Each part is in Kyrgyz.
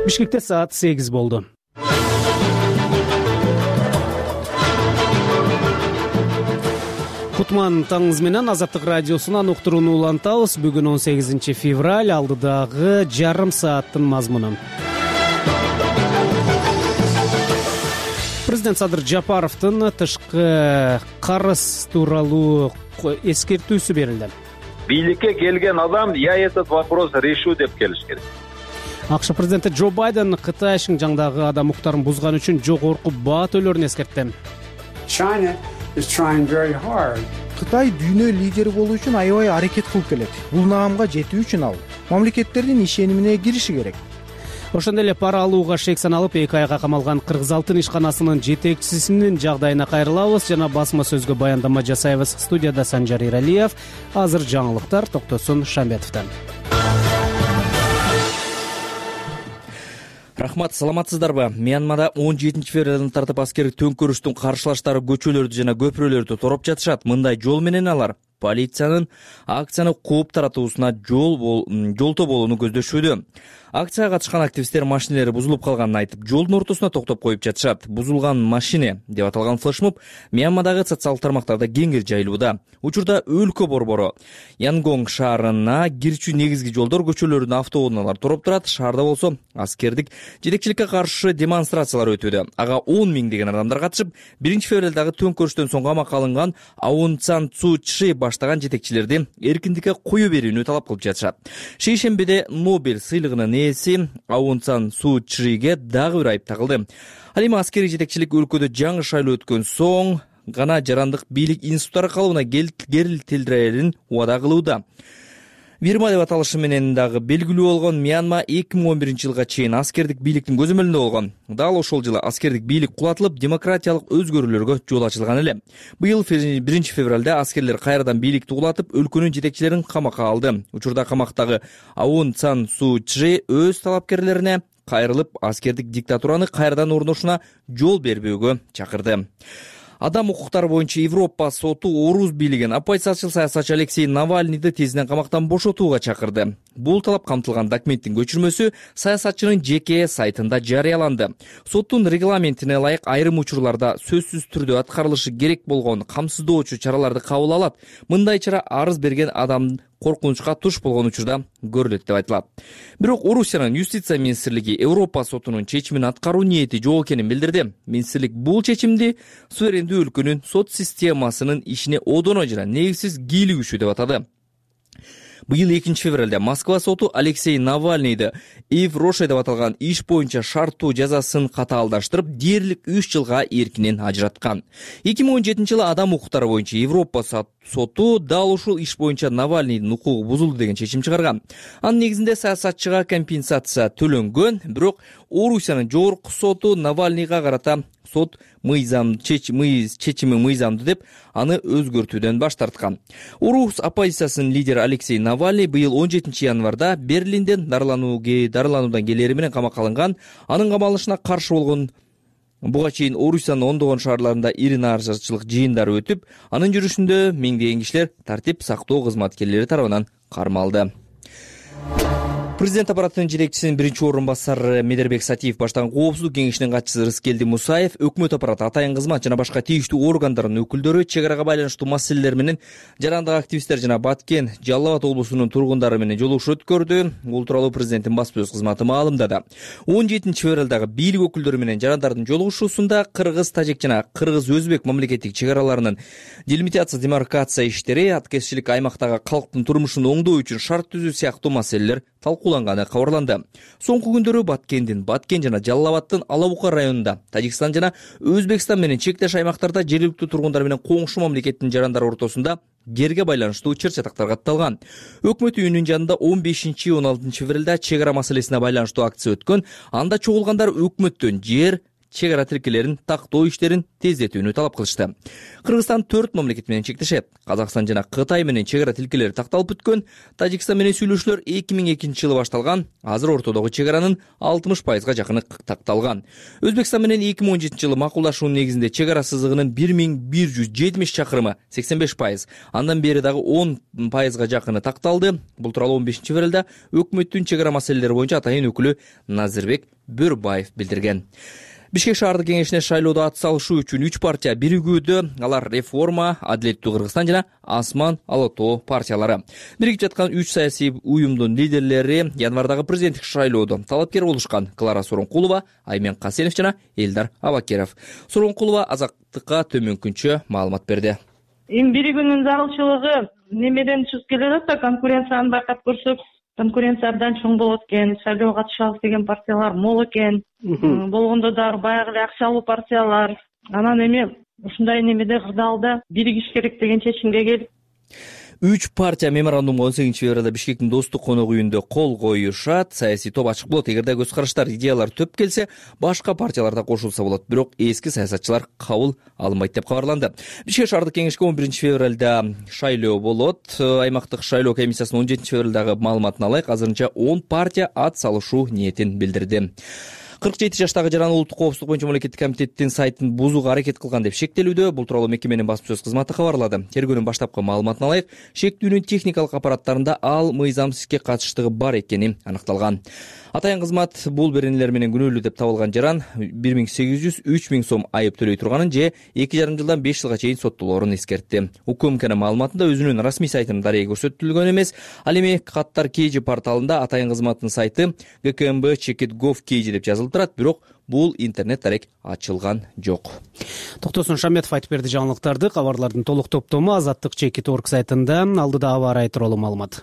Бишкекте саат 8 болду. Кутман таңыңыз менен Азаттык радиосунан уктурууну улантабыз. Бүгүн 18 февраль, алдыдагы жарым сааттын мазмуну. Президент Садыр Жапаровдун тышкы карыз тууралуу эскертүүсү берилди. Бийликке келген адам я этот вопрос решу деп келиш керек. АКШ президенти Джо Байден Кытай Шинжаңдагы адам укуктарын бузган үчүн жогорку баа төлөөрүн эскертти. Кытай дүйнө лидери болуу үчүн аябай аракет кылып келет. Бул наамга жетүү үчүн ал мамлекеттердин ишенимине кириши керек. Ошондой эле пара алууга шек саналып 2 айга камалган Кыргыз Алтын ишканасынын жетекчисинин жагдайына кайрылабыз жана басма сөзгө баяндама жасайбыз. Студияда Санжар Иралиев. Азыр жаңылыктар Токтосун Шамбетовдон. Рахмат, саламатсыздарбы? Мьянмада 17 февралдан тартып аскердик төңкөрүштүн каршылаштары көчөлөрдү жана көпүрөлөрдү тороп жатышат. Мындай жол менен алар полициянын акцияны кууп таратуусуна жолтоо болууну көздөшүүдө. Акцияга катышкан активисттер машинелери бузулуп калганын айтып, жолдун ортосуна токтоп коюп жатышат. Бузулган машине деп аталган флешмоб Мьянмадагы социалдык тармактарда кеңири жайылууда. Учурда өлкө борбору Янгонг шаарына кирчү негизги жолдор, көчөлөрдүн автоунаалар тороп турат. Шаарда болсо аскердик жетекчиликке каршы демонстрациялар өтүүдө. Ага 10 миңдеген адамдар катышып, 1 февралдагы төңкөрүштөн соң камакка алынган Аун Сан Су Чжи баштаган жетекчилерди эркиндикке кое берүүнү талап кылып жатышат. Шейшембиде Нобель сыйлыгынын ээси Аун Сан Су Чжиге дагы бир айып тагылды. Ал эми аскерий жетекчилик өлкөдө жаңы шайлоо өткөн соң гана жарандык бийлик институттары калыбына келтирерин убада кылууда. Бирма деп аталышы менен дагы белгилүү болгон Мьянма 2011 жылга чейин аскердик бийликтин көзөмөлүндө болгон. Дал ошол жылы аскердик бийлик кулатылып, демократиялык өзгөрүүлөргө жол ачылган эле. Быйыл 1 февралда аскерлер кайрадан бийликти кулатып, өлкөнүн жетекчилерин камакка алды. Учурда камактагы Аун Сан Су Чжи өз талапкерлерине кайрылып, аскердик диктатураны кайрадан орношуна жол бербөөгө чакырды. Адам укуктары боюнча Европа соту орус бийлигин оппозициячыл саясатчы Алексей Навальныйды тезинен камактан бошотууга чакырды. Бул талап камтылган документтин көчүрмөсү саясатчынын жеке сайтында жарыяланды. Соттун регламентине ылайык айрым учурларда сөзсүз түрдө аткарылышы керек болгон камсыздоочу чараларды кабыл алат. Мындай чара арыз берген адам коркунучка туш болгон учурда көрүлөт деп айтылат. Бирок Орусиянын юстиция министрлиги Европа сотунун чечимин аткаруу ниети жок экенин билдирди. Министрлик бул чечимди суверендүү өлкөнүн сот системасынын ишине одоно жана негизсиз кийлигишүү деп атады. Быйыл 2 февралда Москва соту Алексей Навальныйды Ив Роше деп аталган иш боюнча шарттуу жазасын катаалдаштырып, дээрлик 3 жылга эркинен ажыраткан. 2017 жылы адам укуктары боюнча Европа соту дал ушул иш боюнча Навальныйдын укугу бузулду деген чечим чыгарган. Анын негизинде саясатчыга компенсация төлөнгөн, бирок Орусиянын жогорку соту Навальныйга карата сот чечими мыйзамдуу деп аны өзгөртүүдөн баш тарткан. Орус оппозициясынын лидери Алексей Навальный быйыл 17 январда Берлинден дарылануудан келери менен камакка алынган. Анын камалышына каршы болгон буга чейин Орусиянын ондогон шаарларында ири нааразычылык жыйындары өтүп, анын жүрүшүндө миңдеген кишилер тартип сактоо кызматкерлери тарабынан кармалды. Президент аппаратынын жетекчисинин биринчи орун басары Медербек Сатиев баштаган коопсуздук кеңешинин катчысы Рыскелди Мусаев, өкмөт аппараты, атайын кызмат жана башка тийиштүү органдардын өкүлдөрү чек арага байланыштуу маселелер менен жарандык активисттер жана Баткен, Жалал Абад облусунун тургундары менен жолугушуу өткөрдү. Бул тууралуу президенттин баспасөз кызматы маалымдады. 17 февралдагы бийлик өкүлдөрү менен жарандардын жолугушуусунда кыргыз, тажик жана кыргыз-өзбек мамлекеттик чек араларынын демаркация иштери, аткезчилик, аймактагы калктын турмушун оңдоо үчүн шарт түзүү сыяктуу маселелер талкууланганы кабарланды. Соңку күндөрү Баткен жана Жалал Абадтын Алабука районунда, Тажикстан жана Өзбекстан менен чектеш аймактарда жергиликтүү тургундар менен коңшу мамлекеттин жарандары ортосунда жерге байланыштуу чыр-чатактар катталган. Өкмөт үйүнүн жанында 15-16 февралда чек ара маселесине байланыштуу акция өткөн. Анда чогулгандар өкмөттөн жер, чек ара тилкелерин тактоо иштерин тездетүүнү талап кылышты. Кыргызстан 4 мамлекет менен чектешет. Казакстан жана Кытай менен чек ара тилкелери такталып бүткөн. Тажикстан менен сүйлөшүүлөр 2002-жылы башталган. Азыр ортодогу чек аранын 60%га жакыны такталган. Өзбекстан менен 2017-жылы макулдашуунун негизинде чек ара сызыгынын 1170 чакырымы 85%, андан бери дагы 10%га жакыны такталды. Бул тууралуу 15-февралда өкмөттүн чек ара маселелери боюнча атайын өкүлү Назирбек Бөрбаев билдирген. Бишкек шаардык кеңешине шайлоодо ат салышуу үчүн 3 партия биригүүдө. Алар Реформа, Адилеттүү Кыргызстан жана Асман Ала Тоо партиялары. Биригип жаткан 3 саясий уюмдун лидерлери январдагы президенттик шайлоодо талапкер болушкан. Клара Сооронкулова, Аймен Касенов жана Элдар Абакеров. Сооронкулова Азаттыкка төмөнкүнчө маалымат берди. Эми биригүүнүн зарылчылыгы немеден чыгып келе жатат, конкуренцияны байкап көрсөк, конкуренция абдан чоң болот экен, шайлоого катышабыз деген партиялар мол экен. Болгондо дагы баягы эле акчалуу партиялар. Анан эми ушундай немеде кырдаалда биригиш керек деген чечимге келип 3 партия меморандумга 18-февралда Бишкектин Достук конок үйүндө кол коюшат. Саясий топ ачык болот. Эгерде көз караштар, идеялар төп келсе, башка партиялар да кошулса болот. Бирок эски саясатчылар кабыл алынбайт деп кабарланды. Бишкек шаардык кеңешке 11-февралда шайлоо болот. Аймактык шайлоо комиссиясынын 17-февралдагы маалыматын алайык. Азырынча 10 партия ат салышуу ниетин билдирди. 47 жаштагы жаран улуттук коопсуздук боюнча мамлекеттик комитеттин сайтын бузууга аракет кылган деп шектелүүдө. Бул тууралуу мекеменин басма сөз кызматы кабарлады. Тергөөнүн баштапкы маалыматына алайык, шектүүнүн техникалык аппараттарында ал мыйзамсыз иске катыштыгы бар экени аныкталган. Атайын кызмат бул беренелер менен күнөөлүү деп табылган жаран 1800-3000 сом айып төлөй турганын же 2,5 жылдан 5 жылга чейин соттолоорун эскертти. УКМКнын маалыматында өзүнүн расмий сайтында дарек көрсөтүлгөн эмес. Ал эми Каттар Кейжи порталында атайын кызматтын сайты gkmb.gov.kg деп жазылып турат, бирок бул интернет дарек ачылган жок. Токтосун Шаметов айтып берди жаңылыктарды. Кабарлардын толук топтому Азаттык.org сайтында. Алдыда аба ырайы тууралуу маалымат.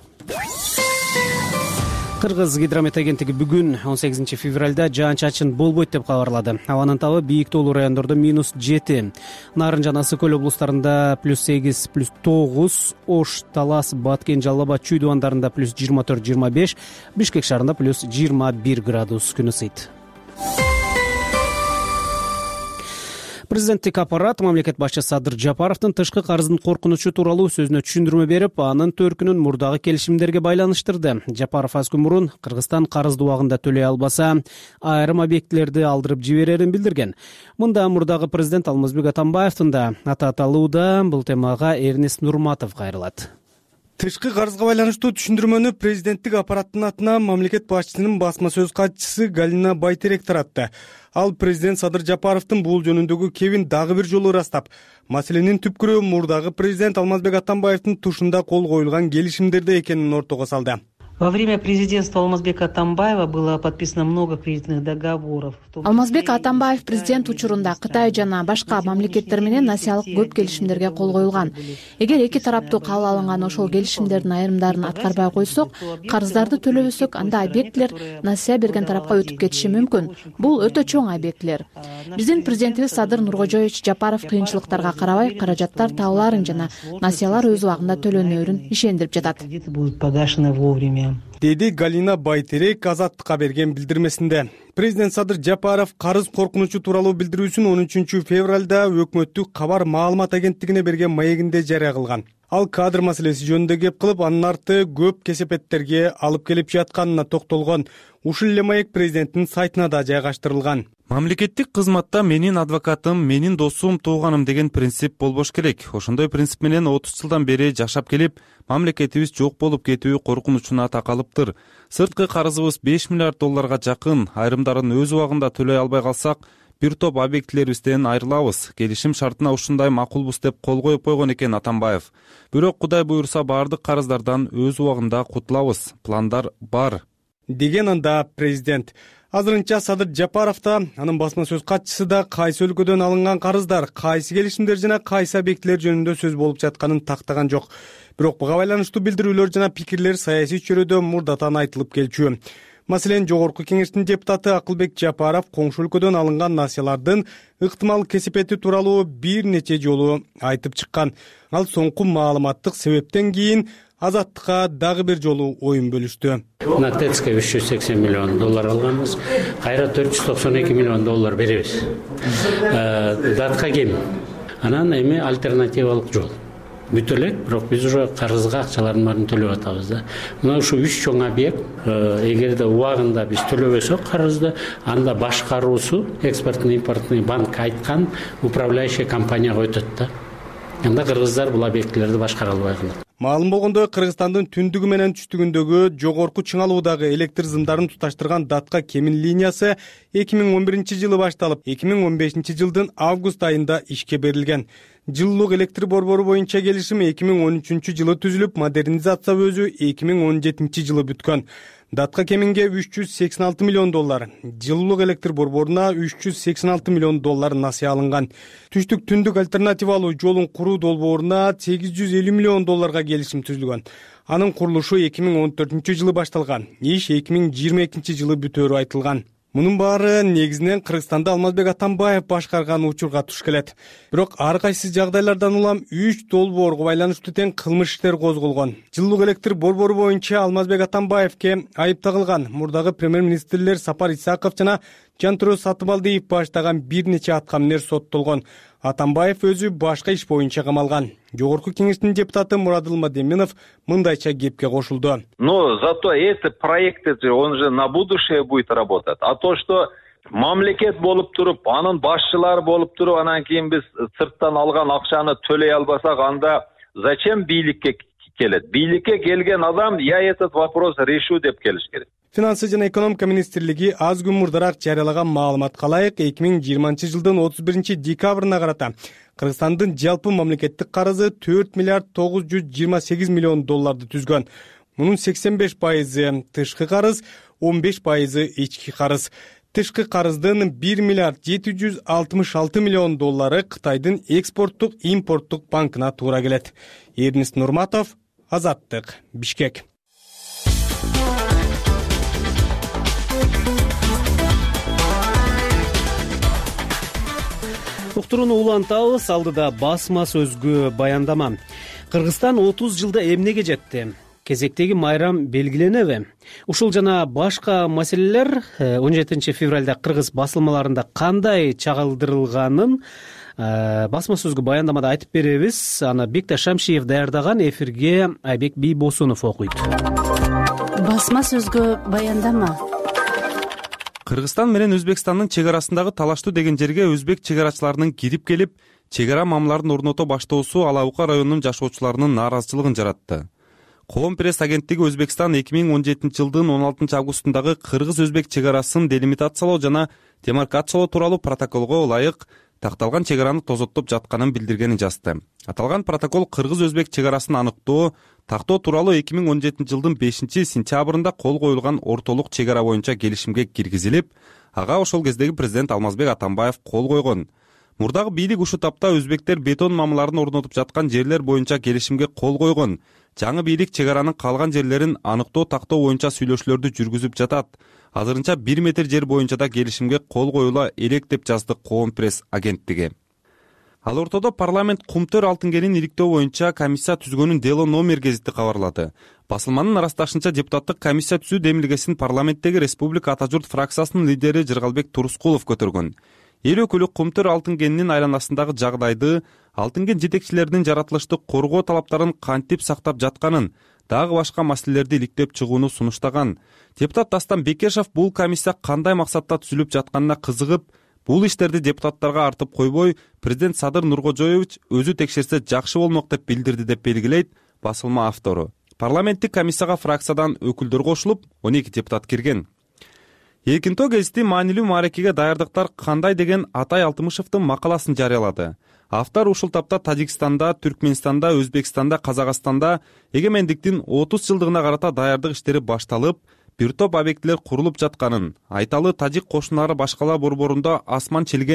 Кыргыз гидромет агенттиги бүгүн 18-февралда жаан-чачын болбойт деп кабарлады. Абанын табы бийик тоолуу райондордо -7, Нарын жана Ысык көл облустарында +8, +9, Ош, Талас, Баткен, Жалал Абад, Чүй дубандарында +24-25, Бишкек шаарында +21 градус күн ысыйт. Президенттик аппарат мамлекет башчысы Садыр Жапаровдун тышкы карыздын коркунучу тууралуу сөзүнө түшүндүрмө берип, анын төркүнүн мурдагы келишимдерге байланыштырды. Жапаров аз күн мурун Кыргызстан карызды убагында төлөй албаса, айрым объектилерди алдырып жиберерин билдирген. Мында мурдагы президент Алмазбек Атамбаевдин да аты аталууда. Бул темага Эрнест Нурматов кайрылат. Тышкы карызга байланыштуу түшүндүрмөнү президенттик аппараттын атына мамлекет башчысынын басма сөз катчысы Галина Байтерек таратты. Ал президент Садыр Жапаровдун бул жөнүндөгү кебин дагы бир жолу ырастап, маселенин түпкүрү мурдагы президент Алмазбек Атамбаевдин тушунда кол коюлган келишимдерде экенин ортого салды. Во время президентства Алмазбека Атамбаева было подписано много кредитных договоров. Алмазбек Атамбаев президент учурунда Кытай жана башка мамлекеттер менен насиялык көп келишимдерге кол коюлган. Эгер эки тараптуу кабыл алынган ошол келишимдердин айрымдарын аткарбай койсок, карыздарды төлөбөсөк, анда объектилер насия берген тарапка өтүп кетиши мүмкүн. Бул өтө чоң объектилер. Биздин президентибиз Садыр Нуркожоевич Жапаров кыйынчылыктарга карабай каражаттар табыларын жана насиялар өз убагында төлөнөөрүн ишендирип жатат. Деди Галина Байтерек Азаттыкка берген билдирмесинде. Президент Садыр Жапаров карыз коркунучу тууралуу билдирүүсүн 13-февралда өкмөттүк кабар маалымат агенттигине берген маегинде жарыя кылган. Ал кадр маселеси жөнүндө кеп кылып, анын арты көп кесепеттерге алып келип жатканына токтолгон. Ушул эле маек президенттин сайтына да жайгаштырылган. Мамлекеттик кызматта менин адвокатым, менин досум, тууганым деген принцип болбош керек. Ошондой принцип менен 30 жылдан бери жашап келип, мамлекетибиз жок болуп кетүү коркунучуна такалыптыр. Сырткы карызыбыз 5 миллиард долларга жакын. Айрымдарын өз убагында төлөй албай калсак, бир топ объектилерибизден айрылабыз. Келишим шартына ушундай макулбуз деп кол коюп койгон экен Атамбаев. Бирок Кудай буйрса бардык карыздардан өз убагында кутулабыз. Пландар бар, деген анда президент. Азырынча Садыр Жапаров да, анын басма сөз катчысы да кайсы өлкөдөн алынган карыздар, кайсы келишимдер жана кайсы объектилер жөнүндө сөз болуп жатканын тактаган жок. Бирок буга байланыштуу билдирүүлөр жана пикирлер саясий чөйрөдө мурдатан айтылып келчү. Маселен, Жогорку кеңештин депутаты Акылбек Жапаров коңшу өлкөдөн алынган насиялардын ыктымал кесепети тууралуу бир нече жолу айтып чыккан. Ал соңку маалыматтык себептен кийин Азаттыкка дагы бир жолу оюн бөлүштү. На ТЭЦке $380 миллион алганбыз. Кайра $492 миллион беребиз. Датка кем. Анан эми альтернативалык жол. Бүтө элек, бирок биз уже карызга акчалардын баарын төлөп атабыз да. Мына ушу 3 чоң объект, эгерде убагында биз төлөбөсөк карызды, анда башкаруусу экспортный импортный банк айткан управляющий компанияга өтөт да. Анда кыргыздар бул объектилерди башкара албай калат. Маалым болгондой, Кыргызстандын түндүгү менен түштүгүндөгү жогорку чыңалуудагы электр зымдарын туташтырган Датка Кемин линиясы 2011 жылы башталып, 2015 жылдын август айында ишке берилген. Жылуулук электр борбору боюнча келишим 2013 жылы түзүлүп, модернизация өзү 2017 жылы бүткөн. Датка Кеминге $386 миллион, жылуулук электр борборуна $386 миллион насыя алынган. Түштүк түндүк альтернативалуу жолун куруу долбооруна $850 миллион келишим түзүлгөн. Анын курулушу 2014 жылы башталган. Иш 2022 жылы бүтөөрү айтылган. Мунун баары негизинен Кыргызстанды Алмазбек Атамбаев башкарган учурга туш келет. Бирок ар кайсы жагдайлардан улам 3 долбоорго байланыштуу тең кылмыш иштер козголгон. Жылуулук электр борбору боюнча Алмазбек Атамбаевке айып тагылган мурдагы премьер-министрлер Сапар Исаков жана Жантүрө Сатыбалдиев баштаган бир нече аткаминер соттолгон. Атамбаев өзү башка иш боюнча камалган. Жогорку кеңештин депутаты Мурадыл Мадеминов мындайча кепке кошулду. Но зато эти проекты, он же на будущее будет работать. А то, что мамлекет болуп туруп, анын башчылары болуп туруп, анан кийин биз сырттан алган акчаны төлөй албасак, анда зачем бийликке келет? Бийликке келген адам я этот вопрос решу деп келиш керек. Финансы жана экономика министрлиги аз күн мурдараак жарыялаган маалыматка ылайык 2020 жылдын 31 декабрына карата Кыргызстандын жалпы мамлекеттик карызы $4 миллиард 928 миллион түзгөн. Мунун 85% тышкы карыз, 15% ички карыз. Тышкы карыздын $1 миллиард 766 миллион Кытайдын экспорттук импорттук банкына туура келет. Эрнест Нурматов, Азаттык, Бишкек. Уктурууну улантабыз, алдыда басма сөзгө баяндама. Кыргызстан 30 жылда эмнеге жетти? Кезектеги майрам белгиленеби? Ушул жана башка маселелер 17 февралда кыргыз басылмаларында кандай чагылдырылганын басма сөзгө баяндамада айтып беребиз. Аны Бекташ Шамшиев даярдаган, эфирге Айбек Бийбосунов окуйт. Басма сөзгө баяндама. Кыргызстан менен Өзбекстандын чек арасындагы талаштуу деген жерге өзбек чек арачыларынын кирип келип, чек ара мамларын орното баштоосу Ала Бука районунун жашоочуларынын нааразычылыгын жаратты. Коом пресс агенттиги Өзбекстан 2017 жылдын 16 августундагы кыргыз-өзбек чек арасын делимитациялоо жана демаркациялоо тууралуу протоколго ылайык такталган чек араны тозоттоп жатканын билдиргенин жазды. Аталган протокол кыргыз-өзбек чек арасын аныктоо, тактоо тууралуу 2017 жылдын 5 сентябрында кол коюлган ортолук чек ара боюнча келишимге киргизилип, ага ошол кездеги президент Алмазбек Атамбаев кол койгон. Мурдагы бийлик ушу тапта өзбектер бетон мамларын орнотуп жаткан жерлер боюнча келишимге кол койгон. Жаңы бийлик чек аранын калган жерлерин аныктоо тактоо боюнча сүйлөшүүлөрдү жүргүзүп жатат. Азырынча 1 метр жер боюнча да келишимге кол коюла элек деп жазды Коом пресс агенттиги. Ал ортодо парламент Кумтөр Алтынгенин иликтөө боюнча комиссия түзгөнүн дело номер гезити кабарлады. Басылманын арасташынча депутаттык комиссия түзүү демилгесин парламенттеги Республика Ата журт фракциясынын лидери Жыргалбек Турускулов көтөргөн. Эл өкүлү Кумтөр Алтынгенинин айланасындагы жагдайды, Алтынген жетекчилеринин жаратылыштык коргоо талаптарын кантип сактап жатканын, дагы башка маселелерди иликтеп чыгууну сунуштаган. Депутат Дастан Бекешев бул комиссия кандай максатта түзүлүп жатканына кызыгып, бул иштерди депутаттарга артып койбой, президент Садыр Нуркожоевич өзү текшерсе жакшы болмок деп билдирди деп белгилейт басылма автору. Парламенттик комиссияга фракциядан өкүлдөр кошулуп, 12 депутат кирген. Эркинтоо гезити маанилүү мааракеге даярдыктар кандай деген Атай Алтымышевдин макаласын жарыялады. Автор ушул тапта Тажикстанда, Түркмөнстанда, Өзбекстанда, Казакстанда эгемендиктин 30 жылдыгына карата даярдык иштери башталып, бир топ объектилер курулуп жатканын, айталы тажик кошуналары башкалар борборунда асман челген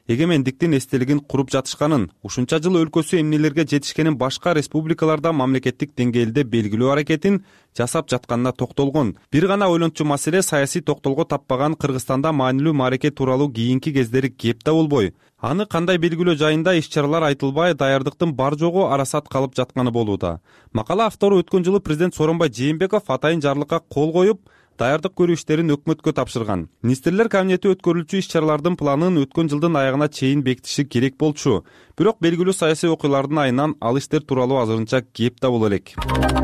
эгемендиктин эстелигин куруп жатышканын, ушунча жыл өлкөсү эмнелерге жетишкенин башка республикаларда мамлекеттик деңгээлде белгилөө аракетин жасап жатканына токтолгон. Бир гана ойлончу маселе саясий токтолго таппаган Кыргызстанда маанилүү маареке тууралуу кийинки кездери кеп да болбой, аны кандай белгилөө жайында иш-чаралар айтылбай, даярдыктын бар жогу арасат калып жатканы болууда. Макала автору өткөн жылы президент Сооронбай Жээнбеков атайын жарлыкка кол коюп, даярдык көрүү иштерин өкмөткө тапшырган. Министрлер кабинети өткөрүлчү иш-чаралардын планын өткөн жылдын аягына чейин бекитиши керек болчу. Бирок белгилүү саясий окуялардын айынан ал иштер тууралуу азырынча кеп да боло элек.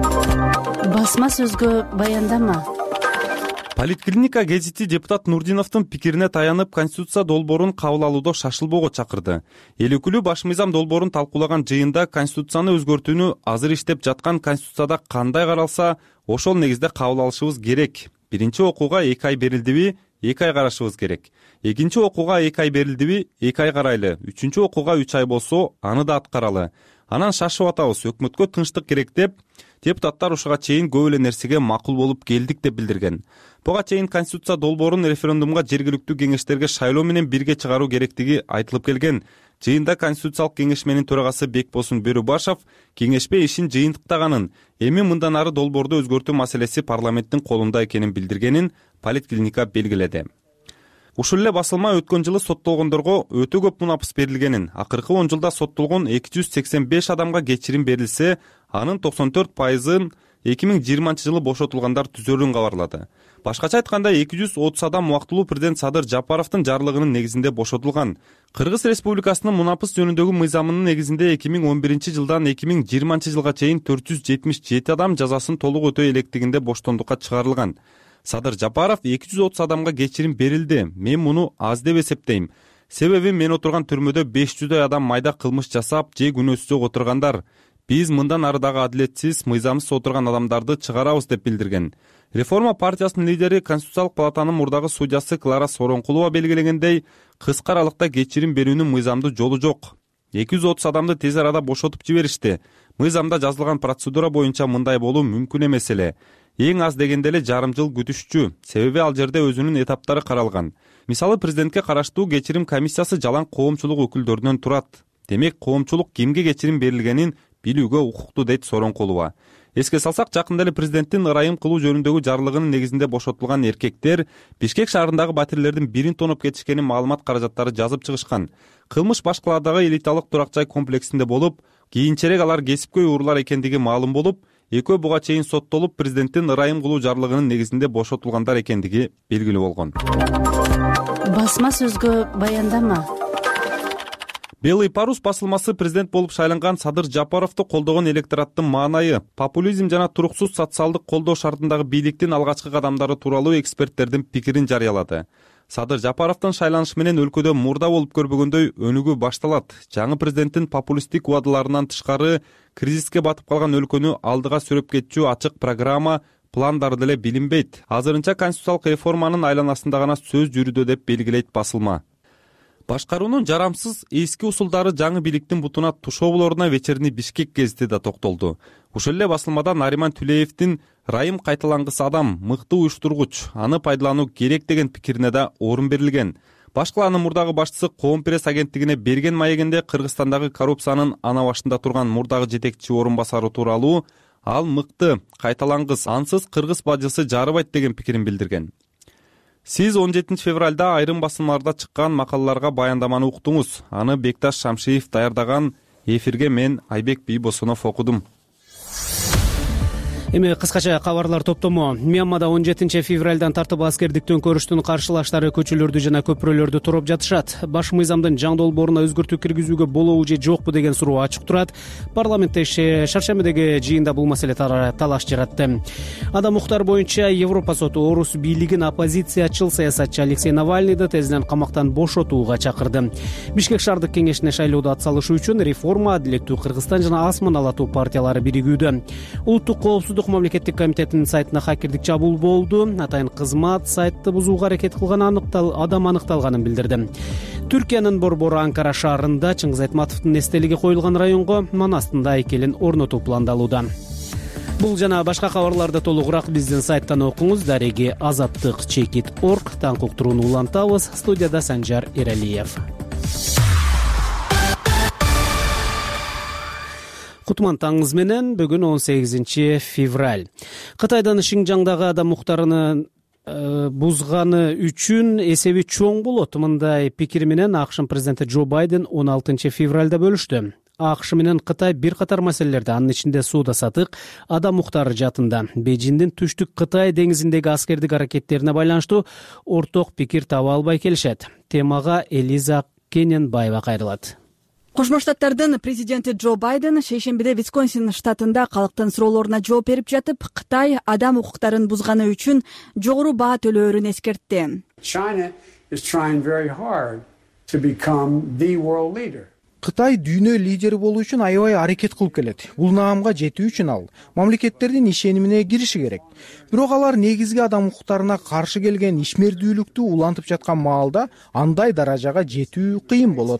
Басма сөзгө баяндама. Политклиника гезити депутат Нурдиновдун пикирине таянып, Конституция долбоорун кабыл алууда шашылбоого чакырды. Эл өкүлү баш мыйзам долбоорун талкуулаган жыйында Конституцияны өзгөртүүнү азыр иштеп жаткан Конституцияда кандай каралса, ошол негизде кабыл алышыбыз керек. Биринчи окууга 2 ай берилдиби, 2 ай карашыбыз керек. Экинчи окууга 2 ай берилдиби, 2 ай карайлы. Үчүнчү окууга 3 ай болсо, аны да аткаралы. Анан шашып атабыз, өкмөткө тынчтык керек деп, депутаттар ушуга чейин көп эле нерсеге макул болуп келдик деп билдирген. Буга чейин Конституция долбоорун референдумга жергиликтүү кеңештерге шайлоо менен бирге чыгаруу керектиги айтылып келген. Жыйында Конституциялык кеңешменин төрагасы Бекбосун Бөрүбашев кеңешпе ишин жыйынтыктаганын, эми мындан ары долбоорду өзгөртүү маселеси парламенттин колунда экенин билдиргенин Политклиника белгиледи. Ушул эле басылма өткөн жылы соттолгондорго өтө көп мунапыс берилгенин, акыркы 10 жылда соттолгон 285 адамга кечирим берилсе, анын 94%ын 2020 жылы бошотулгандар түзөрүн кабарлады. Башкача айтканда 230 адам убактылуу президент Садыр Жапаровдун жарлыгынын негизинде бошотулган. Кыргыз Республикасынын мунапыс жөнүндөгү мыйзамынын негизинде 2011 жылдан 2020 жылга чейин 477 адам жазасын толук өтөй электигинде боштондукка чыгарылган. Садыр Жапаров 230 адамга кечирим берилди. Мен муну аз деп эсептейм. Себеби мен отурган түрмөдө 500 адам майда кылмыш жасап, же күнөөсү жок отургандар. Биз мындан ары дагы адилетсиз, мыйзамсыз отурган адамдарды чыгарабыз деп билдирген. Реформа партиясынын лидери Конституциялык палатанын мурдагы судьясы Клара Соронкулова белгилегендей, кыска аралыкта кечирим берүүнүн мыйзамдуу жолу жок. 230 адамды тез арада бошотуп жиберишти. Мыйзамда жазылган процедура боюнча мындай болуу мүмкүн эмес эле. Эң аз дегенде эле жарым жыл күтүшчү. Себеби ал жерде өзүнүн этаптары каралган. Мисалы, президентке караштуу кечирим комиссиясы жалаң коомчулук өкүлдөрүнөн турат. Демек, коомчулук кимге кечирим берилгенин билүүгө укуктуу, дейт Соронкулова. Эске салсак, жакында эле президенттин ырайым кылуу жөнүндөгү жарлыгынын негизинде бошотулган эркектер Бишкек шаарындагы батирлердин бирин тоноп кетишкенин маалымат каражаттары жазып чыгышкан. Кылмыш башкаладагы элиталык турак жай комплексинде болуп, кийинчерээк алар кесипкөй уруулар экендиги маалым болуп, экөө буга чейин соттолуп, президенттин ырайым кылуу жарлыгынын негизинде бошотулгандар экендиги белгилүү болгон. Басма сөзгө баяндама. Белый парус басылмасы президент болуп шайланган Садыр Жапаровду колдогон электораттын маанайы, популизм жана туруксуз социалдык колдоо шартындагы бийликтин алгачкы кадамдары тууралуу эксперттердин пикирин жарыялады. Садыр Жапаровдун шайланышы менен өлкөдө мурда болуп көрбөгөндөй өнүгүү башталат. Жаңы президенттин популисттик убадаларынан тышкары кризиске батып калган өлкөнү алдыга сүрөп кетчү ачык программа, пландары деле билинбейт. Азырынча конституциялык реформанын айланасында гана сөз жүрүүдө деп белгилейт басылма. Башкаруунун жарамсыз эски усулдары жаңы бийликтин бутуна тушоо болоруна вечерний Бишкек гезити да токтолду. Ушул эле басылмада Нариман Түлеевдин райым кайталангыс адам, мыкты уюштургуч, аны пайдалануу керек деген пикирине да орун берилген. Башкаланын мурдагы башчысы Коом пресс агенттигине берген маегинде Кыргызстандагы коррупциянын ана башында турган мурдагы жетекчи орун басары тууралуу ал мыкты, кайталангыс, ансыз кыргыз бажысы жарыбайт деген пикирин билдирген. Сиз 17 февралда айрым басылмаларда чыккан макалаларга баяндаманы уктуңуз. Аны Бекташ Шамшиев даярдаган. Эфирге мен Айбек Бийбосунов окудум. Эми кыскача кабарлар топтому. Мьянмада 17 февралдан тартып аскердик төңкөрүштүн каршылаштары көчөлөрдү жана көпүрөлөрдү туруп жатышат. Баш мыйзамдын жаңы долбооруна өзгөртүү киргизүүгө болобу же жокпу деген суроо ачык турат. Парламентте шаршембидеги жыйында бул маселе талаш жаратты. Адам укуктары боюнча Европа соту орус бийлигин оппозициячыл саясатчы Алексей Навальныйды тезинен камактан бошотууга чакырды. Бишкек шаардык кеңешине шайлоодо атсалышуу үчүн Реформа, Адилеттүү Кыргызстан жана Асман алатуу партиялары биригүүдө. Улуттук коопсуздук мамлекеттик комитетинин сайтына хакердик чабуул болду. Атайын кызмат сайтты бузууга аракет кылган адам аныкталганын билдирди. Түркиянын борбору Анкара шаарында Чыңгыз Айтматовдун эстелиги коюлган районго манастын айкелин орнотуу пландалууда. Бул жана башка кабарларды толугураак биздин сайттан окуңуз. Дареги азаттык.org. Таң уктурууну улантабыз. Студияда Санжар Эралиев. Кутман таңыңыз менен. Бүгүн 18 февраль. Кытайдын Шинжаңдагы адам укуктарын бузганы үчүн эсеби чоң болот. Мындай пикир менен АКШ президенти Джо Байден 16 февралда бөлүштү. АКШ менен Кытай бир катар маселелерде, анын ичинде сууда сатык, адам укуктары жаатында, Бейжиңдин түштүк Кытай деңизиндеги аскердик аракеттерине байланыштуу орток пикир таба албай келишет. Темага Элиза Кененбаева кайрылат. Кошмо Штаттардын президенти Джо Байден шейшембиде Висконсин штатында калктын суроолоруна жооп берип жатып, Кытай адам укуктарын бузганы үчүн жогору баа төлөөрүн эскертти. Кытай дүйнө лидери болуу үчүн аябай аракет кылып келет. Бул наамга жетүү үчүн ал мамлекеттердин ишенимине кириши керек. Бирок алар негизги адам укуктарына каршы келген ишмердүүлүктү улантып жаткан маалда андай даражага жетүү кыйын болот,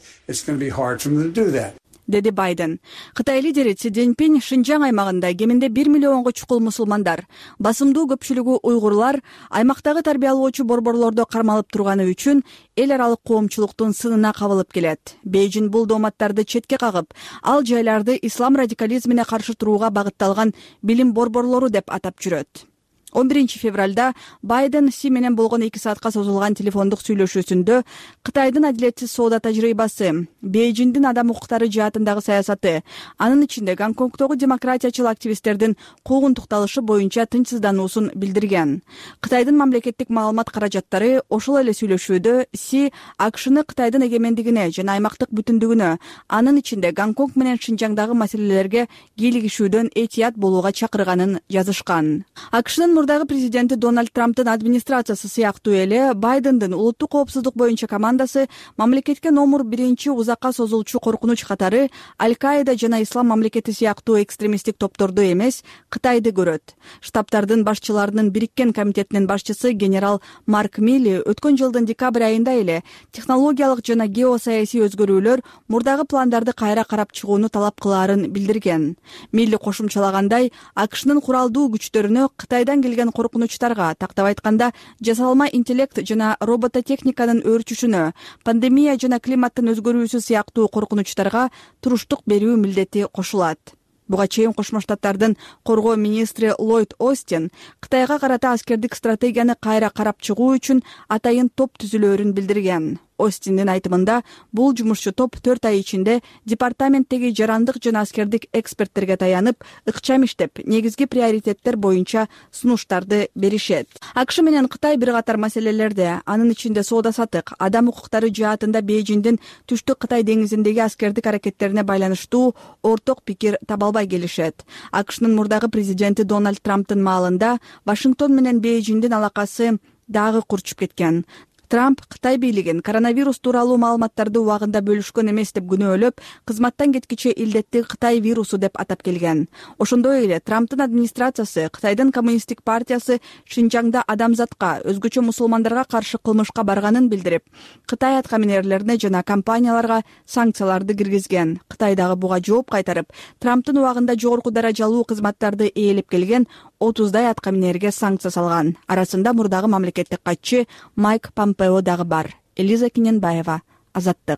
деди Байден. Кытай лидери Си Цзиньпин Шинжаң аймагында кеминде 1 миллионго чукул мусулмандар, басымдуу көпчүлүгү уйгурлар аймактагы тарбиялоочу борборлордо кармалып турганы үчүн эл аралык коомчулуктун сынына кабылып келет. Бейжиң бул дооматтарды четке кагып, ал жайларды ислам радикализмине каршы турууга багытталган билим борборлору деп атап жүрөт. 11 февралда Байден Си менен болгон 2 саатка созулган телефондук сүйлөшүүсүндө Кытайдын адилетсиз соода тажрыйбасы, Бейжиңдин адам укуктары жаатындагы саясаты, анын ичинде Гонконгдогу демократиячыл активисттердин куугунтукталышы боюнча тынчсыздануусун билдирген. Кытайдын мамлекеттик маалымат каражаттары ошол эле сүйлөшүүдө Си АКШны Кытайдын эгемендигине жана аймактык бүтүндүгүнө, анын ичинде Гонконг менен Шинжаңдагы маселелерге кийлигишүүдөн этият болууга чакырганын жазышкан. АКШнын мурдагы президенти Дональд Трамптын администрациясы сыяктуу эле Байдендин улуттук коопсуздук боюнча командасы мамлекетке номер 1 узакка созулчу коркунуч катары Аль-Каида жана Ислам мамлекети сыяктуу экстремисттик топторду эмес, Кытайды көрөт. Штабтардын башчыларынын бириккен комитетинин башчысы генерал Марк Милли өткөн жылдын декабрь айында эле технологиялык жана геосаясий өзгөрүүлөр мурдагы пландарды кайра карап чыгууну талап кылаарын билдирген. Милли кошумчалагандай, АКШнын куралдуу күчтөрүнө Кытайдан келген коркунучтарга, тактап айтканда, жасалма интеллект жана робототехниканын өөрчүшүнө, пандемия жана климаттын өзгөрүүсү сыяктуу коркунучтарга туруштук берүү милдети кошулат. Буга чейин Кошмо Штаттардын коргоо министри Ллойд Остин Кытайга карата аскердик стратегияны кайра карап чыгуу үчүн атайын топ түзүлөөрүн билдирген. Остиндин айтымында, бул жумушчу топ 4 ай ичинде департаменттеги жарандык жана аскердик эксперттерге таянып, ыкчам иштеп, негизги приоритеттер боюнча сунуштарды беришет. АКШ менен Кытай бир катар маселелерде, анын ичинде соода сатык, адам укуктары жаатында Бейжиңдин түштүк Кытай деңизиндеги аскердик аракеттерине байланыштуу орток пикир таба албай келишет. АКШнын мурдагы президенти Дональд Трамптын маалында Вашингтон менен Бейжиңдин алакасы дагы курчуп кеткен. Трамп Кытай бийлигин коронавирус тууралуу маалыматтарды убагында бөлүшкөн эмес деп күнөөлөп, кызматтан кеткиче илдетти Кытай вирусу деп атап келген. Ошондой эле Трамптын администрациясы Кытайдын коммунисттик партиясы Шинжаңда адамзатка, өзгөчө мусулмандарга каршы кылмышка барганын билдирип, Кытай аткаминерлерине жана компанияларга санкцияларды киргизген. Кытай дагы буга жооп кайтарып, Трамптын убагында жогорку даражалуу кызматтарды ээлеп келген 30дай аткаминерге санкция салган. Арасында мурдагы мамлекеттик катчы Майк Помпео дагы бар. Элиза Кененбаева, Азаттык.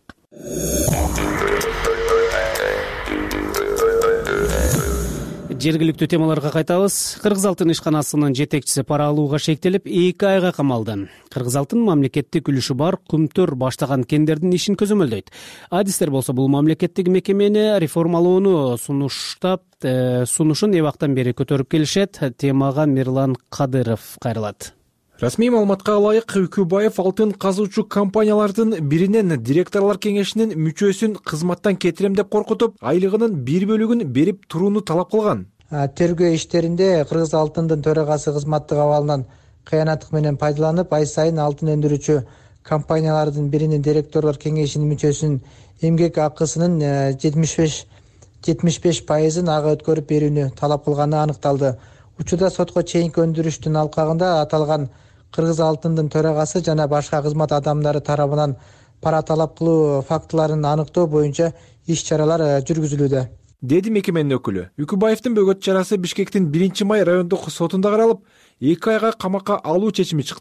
Жергиликтүү темаларга кайтабыз. Кыргыз алтын ишканасынын жетекчиси пара алууга шектелип 2 айга камалды. Кыргыз алтын мамлекеттик үлүшү бар Кумтөр баштаган кендердин ишин көзөмөлдөйт. Адистер болсо бул мамлекеттик мекемени реформалоону сунушун эбактан бери көтөрүп келишет. Темага Мирлан Кадыров кайрылат. Расмий маалыматка ылайык, Үкүбаев алтын казуучу компаниялардын биринен директорлор кеңешинин мүчөсүн кызматтан кетирем деп коркутуп, айлыгынын 1/2 берип турууну талап кылган. Тергөө иштеринде Кыргыз алтындын төрагасы кызматтык абалынан кыянаттык менен пайдаланып, ай сайын алтын өндүрүүчү компаниялардын биринин директорлор кеңешинин мүчөсүнүн эмгек акысынын 75%-ын ага өткөрүп берүүнү талап кылганы аныкталды. Учурда сотко чейинки өндүрүштүн алкагында аталган Кыргыз алтындын төрагасы жана башка кызмат адамдары тарабынан пара талап кылуу фактыларын аныктоо боюнча иш-чаралар жүргүзүлүүдө, деди мекеменин өкүлү. Үкүбаевдин бөгөт чарасы Бишкектин 1 май райондук сотунда каралып, 2 айга камакка алуу чечими чыкты.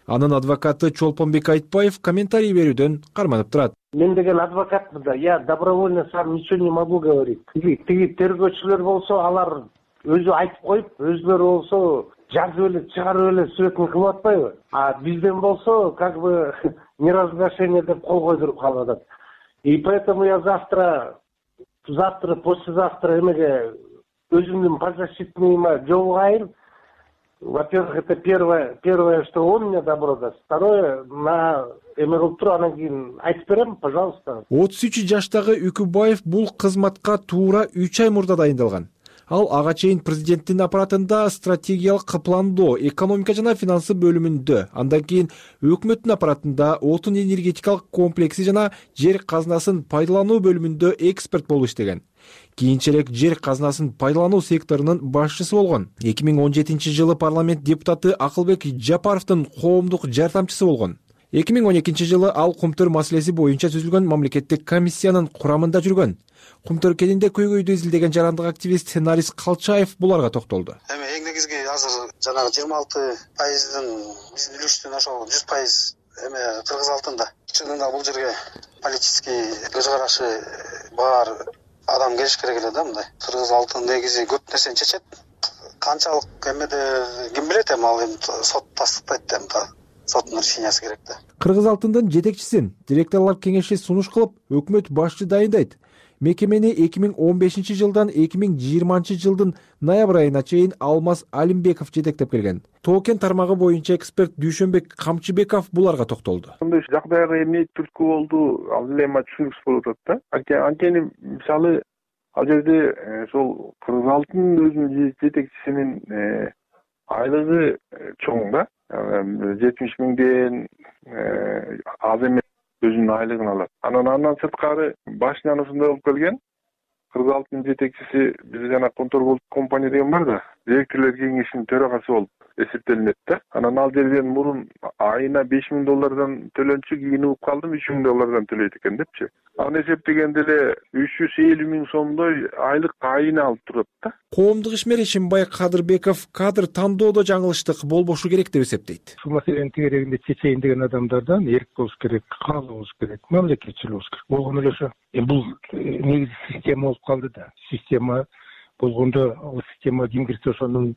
Анын адвокаты Чолпонбек Айтбаев комментарий берүүдөн карманып турат. Мен деген адвокатмын да, я добровольно сам ничего не могу говорить. Тиги тергөөчүлөр болсо алар өзү айтып коюп, өзүлөрү болсо жазып эле чыгарып эле сүрөтүн кылып атпайбы? А бизден болсо как бы неразглашение деп кол койдуруп калып атат. И поэтому я завтра, послезавтра эмеге өзүмдүн подзащитныйыма жолугайын. Во-первых, это первое, что он мне добро даст. Второе, на эме кылып туруп анан кийин айтып берем, пожалуйста. 33 жаштагы Үкүбаев бул кызматка туура 3 ай мурда дайындалган. Ал ага чейин президенттин аппаратында стратегиялык пландоо, экономика жана финансы бөлүмүндө, андан кийин өкмөттүн аппаратында отун энергетикалык комплекси жана жер казынасын пайдалануу бөлүмүндө эксперт болуп иштеген. Кийинчерээк жер казынасын пайдалануу секторунун башчысы болгон. 2017 жылы парламент депутаты Акылбек Жапаровдун коомдук жардамчысы болгон. 2012 жылы ал кумтөр маселеси боюнча түзүлгөн мамлекеттик комиссиянын курамында жүргөн. Кумтөр кенинде көйгөйдү изилдеген жарандык активист Нарис Калчаев буларга токтолду. Эми эң негизги азыр жанагы 26%дын биздин үлүштүн ошол 100% эме кыргыз алтында. Чынында бул жерге политический көз карашы бар адам келиш керек эле да мындай. Кыргыз алтын негизи көп нерсени чечет. Канчалык эмеде ким билет эми ал сот тастыктайт эми да. Соттун решениясы керек да. Кыргыз алтындын жетекчисин директорлор кеңеши сунуш кылып, өкмөт башчы дайындайт. Мекемени 2015 жылдан 2020 жылдын ноябрь айына чейин Алмаз Алимбеков жетектеп келген. Тоо-кен тармагы боюнча эксперт Дүйшөнбек Камчыбеков буларга токтолду. Мындай жагдайга эмне түрткү болду, ал эле эми түшүнүксүз болуп атат да. Анткени мисалы ал жерде ошол Кыргыз алтын өзүнүн жетекчисинин айлыгы чоң да. 70 миңден аз эмес өзүнүн айлыгын алат. Андан сырткары башынан ушундай болуп келген. Кыргыз алтын жетекчиси бизде жана контор компания деген бар да, директорлор кеңешинин төрагасы болуп эсептелинет да. Анан ал жерден мурун айына $5,000 төлөнчү, кийин угуп калдым $3,000 төлөйт экен депчи. Аны эсептегенде эле 350 миң сомдой айлык айына алып турат да. Коомдук ишмер Ишимбай Кадырбеков кадр тандоодо жаңылыштык болбошу керек деп эсептейт. Ушул маселенин тегерегинде чечейин деген адамдардан эрк болуш керек, каалуу болуш керек, мамлекетчил болуш керек. Болгону эле ошо. Бул негизи система болуп калды да. Система болгондо ал система ким кирсе ошонун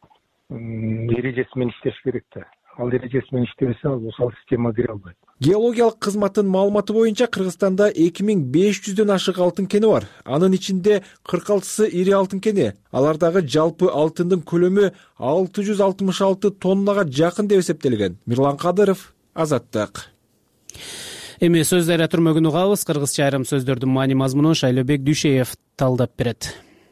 эрежеси менен иштеш керек да. Ал эрежеси менен иштебесе ал системага кире албайт. Геологиялык кызматтын маалыматы боюнча Кыргызстанда 2500дөн ашык алтын кени бар. Анын ичинде 46сы ири алтын кени. Алардагы жалпы алтындын көлөмү 666 тоннага жакын деп эсептелген. Мирлан Кадыров, Азаттык. Эми сөздөрү түрмөгүн угабыз. Кыргызча айрым сөздөрдүн маани мазмунун Шайлообек Дүйшеев талдап берет.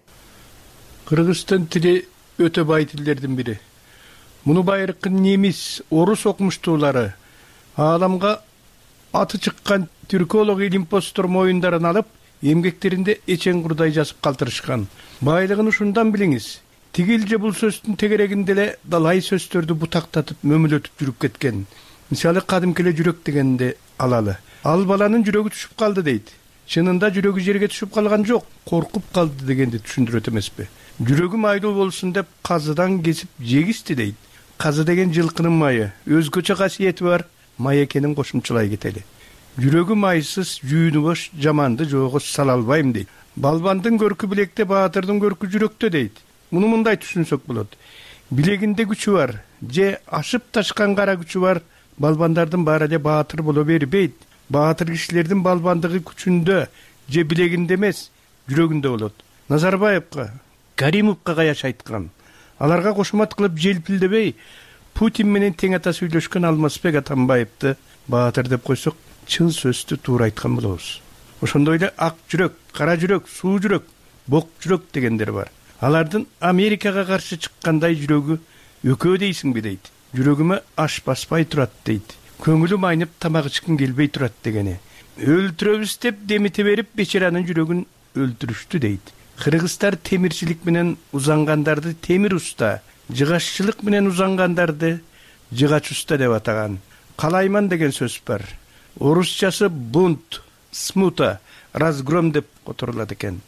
Кыргызстан тили өтө бай тилдердин бири. Муну байыркы немис, орус окумуштуулары ааламга аты чыккан түрколог илимпостор моюндарын алып, эмгектеринде эчең курдай жазып калтырышкан. Байлыгын ушундан билиңиз. Тигил же бул сөздүн тегерегинде эле далай сөздөрдү бутактатып, мөмөлөтүп жүрүп кеткен. Мисалы кадимки эле жүрөк дегенде алалы. Ал баланын жүрөгү түшүп калды дейт. Чынында жүрөгү жерге түшүп калган жок, коркуп калды дегенди түшүндүрөт эмеспи? Жүрөгү майлуу болсун деп казыдан кесип жегисти дейт. Казы деген жылкынын майы, өзгөчө касиети бар, май экенин кошумчалай кетели. Жүрөгү майсыз, жүүнү бош, жаманды жоого сала албайм дейт. Балбандын көркү билекте, баатырдын көркү жүрөктө дейт. Муну мындай түшүнсөк болот. Билегинде күчү бар, же ашып ташкан кара күчү бар, балбандардын баары эле баатыр боло бербейт. Баатыр кишилердин балбандыгы күчүндө, же билегинде эмес, жүрөгүндө болот. Назарбаевга, Каримовго каяш айткан. Аларга кошумат кылып желпилдебей, Путин менен тең ата сүйлөшкөн Алмазбек Атамбаевди баатыр деп койсок, чын сөздү туура айткан болобуз. Ошондой эле ак жүрөк, кара жүрөк, суу жүрөк, бок жүрөк дегендер бар. Алардын Америкага каршы чыккандай жүрөгү өкөө дейсиңби дейт. Жүрөгүмө аш баспай турат дейт. Көңүлүм айнып тамак ичким келбей турат дегени. Өлтүрөбүз деп демите берип бечаранын жүрөгүн өлтүрүштү дейт. Кыргыздар темирчилик менен узангандарды темир уста, жыгаччылык менен узангандарды жыгач уста деп атаган. Калайман деген сөз бар. Орусчасы бунт, смута, разгром деп которулат экен.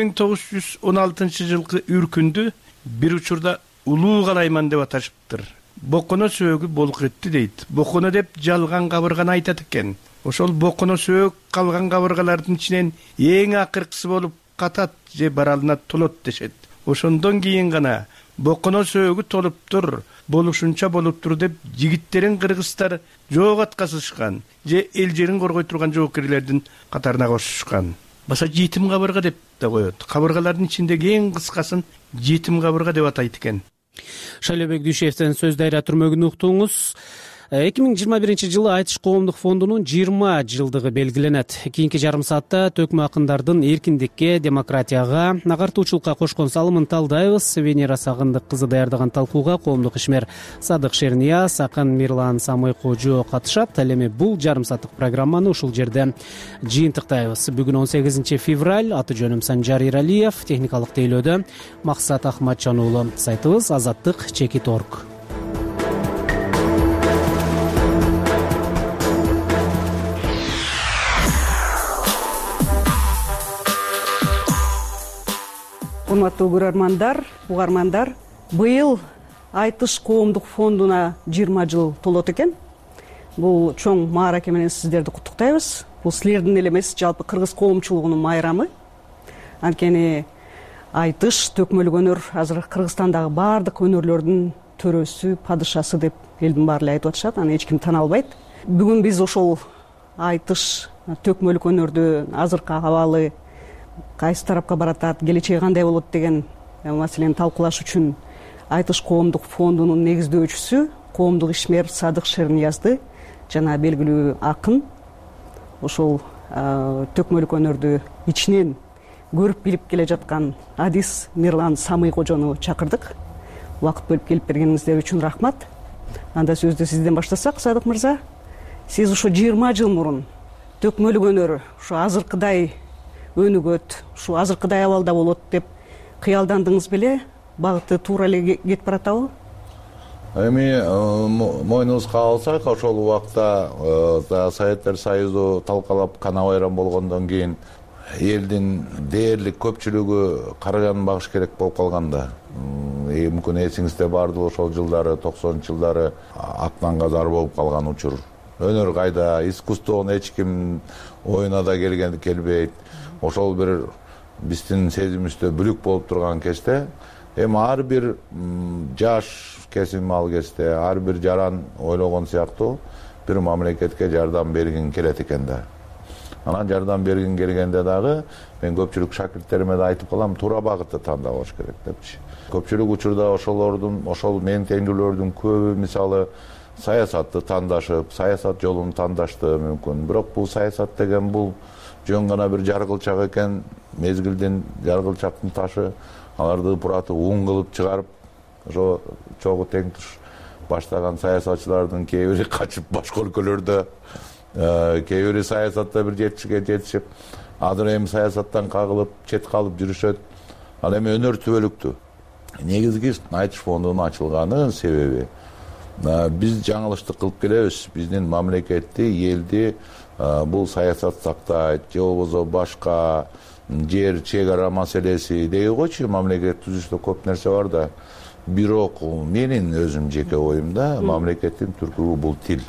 1916 жылкы үркүндү бир учурда улуу калайман деп аташыптыр. боконо сөөгү болук этти дейт. Боконо деп жалган кабырганы айтат экен. Ошол боконо сөөк калган кабыргалардын ичинен эң акыркысы болуп катат же баралына толот дешет. Ошондон кийин гана боконо сөөгү толуптур, болушунча болуптур деп жигиттерин кыргыздар жоок атказышкан же эл жерин коргой турган жоокерлердин катарына кошушкан. Баса жетим кабырга деп да коет. Кабыргалардын ичиндеги эң кыскасын жетим кабырга деп атайт экен. Шайлообек Дүйшевден сөз дайра түрмөгүн уктуңуз. 2021-жылы Айтыш коомдук фондунун 20 жылдыгы белгиленет. Кийинки жарым саатта төкмө акындардын эркиндикке, демократияга, агартуучулукка кошкон салымын талдайбыз. Венера Сагындык кызы даярдаган талкууга коомдук ишмер Садык Шернияз, акын Мирлан Самый Кожо катышат. Ал эми бул жарым сааттык программаны ушул жерде жыйынтыктайбыз. Бүгүн 18 февраль, аты жөнүм Санжар Иралиев, техникалык тейлөөдө Максат Ахматжан уулу. Сайтыбыз azаттык.org. Урматтуу көрөрмандар, угармандар, быйыл Айтыш коомдук фондуна 20 жыл толот экен. Бул чоң маараке менен сиздерди куттуктайбыз. Бул силердин эле эмес, жалпы кыргыз коомчулугунун майрамы. Анткени Айтыш төкмөлүк өнөр азыр Кыргызстандагы баардык өнөрлөрдүн төрөсү, падышасы деп элдин баары эле айтып атышат. Аны эч ким тана албайт. Бүгүн биз ошол Айтыш төкмөлүк өнөрдү азыркы абалы кайсы тарапка баратат, келечеги кандай болот деген маселени талкуулаш үчүн Айтыш коомдук фондунун негиздөөчүсү, коомдук ишмер Садык Шерниязды жана белгилүү акын ошол төкмөлүк өнөрдү ичинен көрүп билип келе жаткан адис Мирлан Самый Кожону чакырдык. Убакыт бөлүп келип бергениңиздер үчүн рахмат. Анда сөздү сизден баштасак, Садык мырза, сиз ошо 20 жыл мурун төкмөлүк өнөр ошо азыркыдай өнүгөт, ушу азыркыдай абалда болот деп кыялдандыңыз беле? Багыты туура эле кетип баратабы? Эми мойнубузга алсак, ошол убакта Советтер Союзу талкалап кана байрам болгондон кийин элдин дээрлик көпчүлүгү карыганын багыш керек болуп калганда. Мүмкүн эсиңизде бардыр, ошол жылдары 90-жылдары актанга зар болуп калган учур. Өнөр кайда, искусствону эч ким оюна да келбейт. Ошол бир биздин сезимибизде бүлүк болуп турган кезде, эми ар бир жаш кесим ал кезде, ар бир жаран ойлогон сыяктуу бир мамлекетке жардам бергин келет экен да. Анан жардам бергин келгенде дагы мен көпчүлүк шакирттериме да айтып калам, туура багытты тандабаш керек депчи. Көпчүлүк учурда ошол менин теңдүүлөрдүн көбү мисалы саясатты тандашып, саясат жолун тандашты мүмкүн. Бирок бул саясат деген бул жөн гана бир жаргылчак экен, мезгилдин жаргылчактын ташы, аларды буратып ун кылып чыгарып, ошо чогуу тең туш баштаган саясатчылардын кээ бири качып башка өлкөлөрдө, кээ бири саясатта бир жетишке жетишип, азыр эми саясаттан кагылып, чет калып жүрүшөт. Ал эми өнөр түбөлүктүү. Негизги Айтыш фондунун ачылганын себеби биз жаңылыштык кылып келебиз. Биздин мамлекетти, элди бул саясат сактайт, же болбосо башка жер чек ара маселеси дей койчу, мамлекет түзүштө көп нерсе бар да. Бирок менин өзүм жеке оюмда мамлекеттин түркүбү бул тил.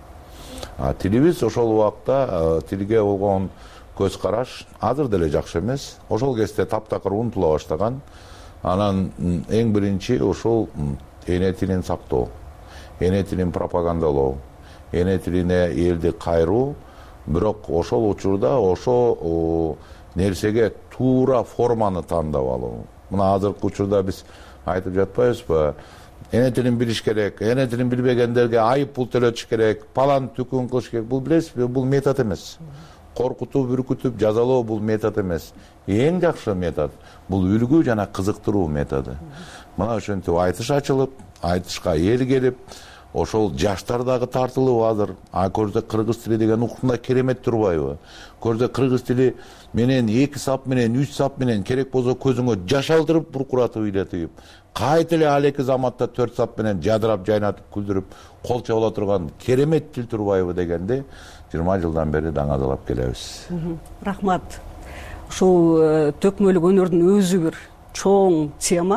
Тилибиз ошол убакта тилге болгон көз караш азыр деле жакшы эмес. Ошол кезде таптакыр унутула баштаган. Анан эң биринчи ошол эне тилин сактоо, эне тилин пропагандалоо, эне тилине элди кайруу. Бирок ошол учурда ошо нерсеге туура форманы тандап алуу. Мына азыркы учурда биз айтып жатпайбызбы? Эне тилин билиш керек, эне тилин билбегендерге айып пул төлөтүш керек, палан түкүн кылыш керек. Бул билесизби, бул метод эмес. Коркутуп, үркүтүп, жазалоо бул метод эмес. Эң жакшы метод бул үлгү жана кызыктыруу методу. Мына ошентип айтыш ачылып, айтышка эл келип, ошол жаштар дагы тартылып азыр. Көрдө кыргыз тили деген укмда керемет турбайбы? Көрдө кыргыз тили менен 2 сап менен 3 сап менен керек болсо көзүңө жаш алдырып буркуратып ыйлатып, кайта эле ал 2 заматта 4 сап менен жадырап жайнатып күлдүрүп кол чабыла турган керемет тил турбайбы дегенди 20 жылдан бери даңазалап келебиз. Рахмат. Ушул төкмөлүк өнөрдүн өзү бир чоң тема.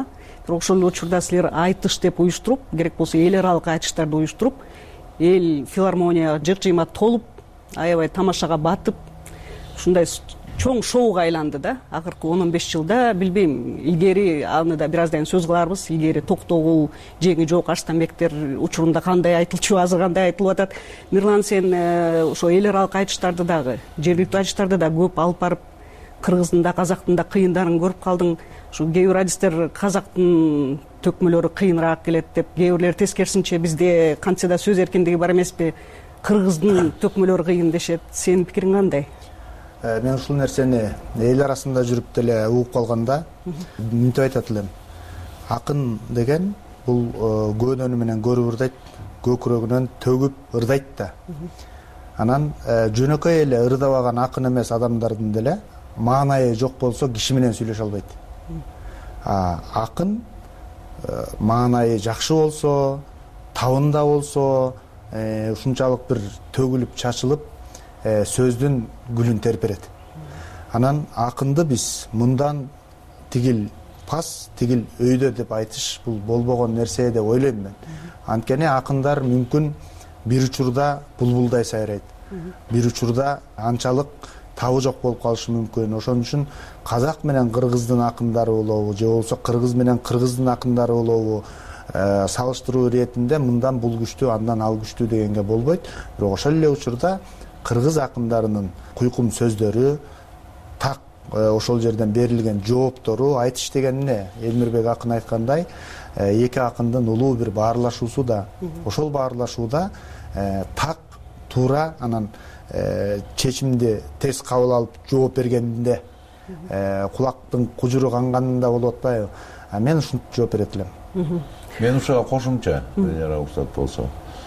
бирок ошол учурда силер айтыш деп уюштуруп, керек болсо эл аралык айтыштарды уюштуруп, эл филармония жыр-жыйма толуп, аябай тамашага батып, ушундай чоң шоуга айланды да. Акыркы 10-15 жылда, билбейм, илгери аны да бир аздан сөз кыларбыз. Илгери Токтогул, Жеңи жок Арстанбектер учурунда кандай айтылчу, азыр кандай айтылып атат. Мирлан, сен ошо эл аралык айтыштарды дагы, жергиликтүү айтыштарды да көп алып барып, кыргыздын да, казактын да кыйындарын көрүп калдың. Ушу кээ бир адистер казактын төкмөлөрү кыйыныраак келет деп, кээ бирлер тескерисинче бизде кантсе да сөз эркиндиги бар эмеспи, кыргыздын төкмөлөрү кыйын дешет. Сенин пикириң кандай? Мен ушул нерсени эл арасында жүрүп деле угуп калганда мынтип айтат элем. Акын деген бул көөнөнү менен көрүп ырдайт, көкүрөгүнөн төгүп ырдайт да. Анан жөнөкөй эле ырдабаган акын эмес адамдардын деле маанайы жок болсо киши менен сүйлөшө албайт. Акын маанайы жакшы болсо, табында болсо, ушунчалык бир төгүлүп чачылып сөздүн гүлүн терперет. Анан акынды биз мындан тигил пас, тигил өйдө деп айтыш бул болбогон нерсе деп ойлойм мен. Анткени акындар мүмкүн бир учурда булбулдай сайрайт, бир учурда анчалык табы жок болуп калышы мүмкүн. Ошон үчүн казак менен кыргыздын акындары болобу, же болбосо кыргыз менен кыргыздын акындары болобу, салыштыруу иретинде мындан бул күчтүү, андан ал күчтүү дегенге болбойт. Бирок ошол эле учурда кыргыз акындарынын куйкум сөздөрү, так ошол жерден берилген жооптору, айтыш деген эмне? Элмирбек акын айткандай, эки акындын улуу бир баарлашуусу да. Ошол баарлашууда так, туура, анан чечимди тез кабыл алып жооп бергенде кулактын кужуру канганында болуп атпайбы? Мен ушинтип жооп берет элем. Мен ушуга кошумча, уруксат болсо.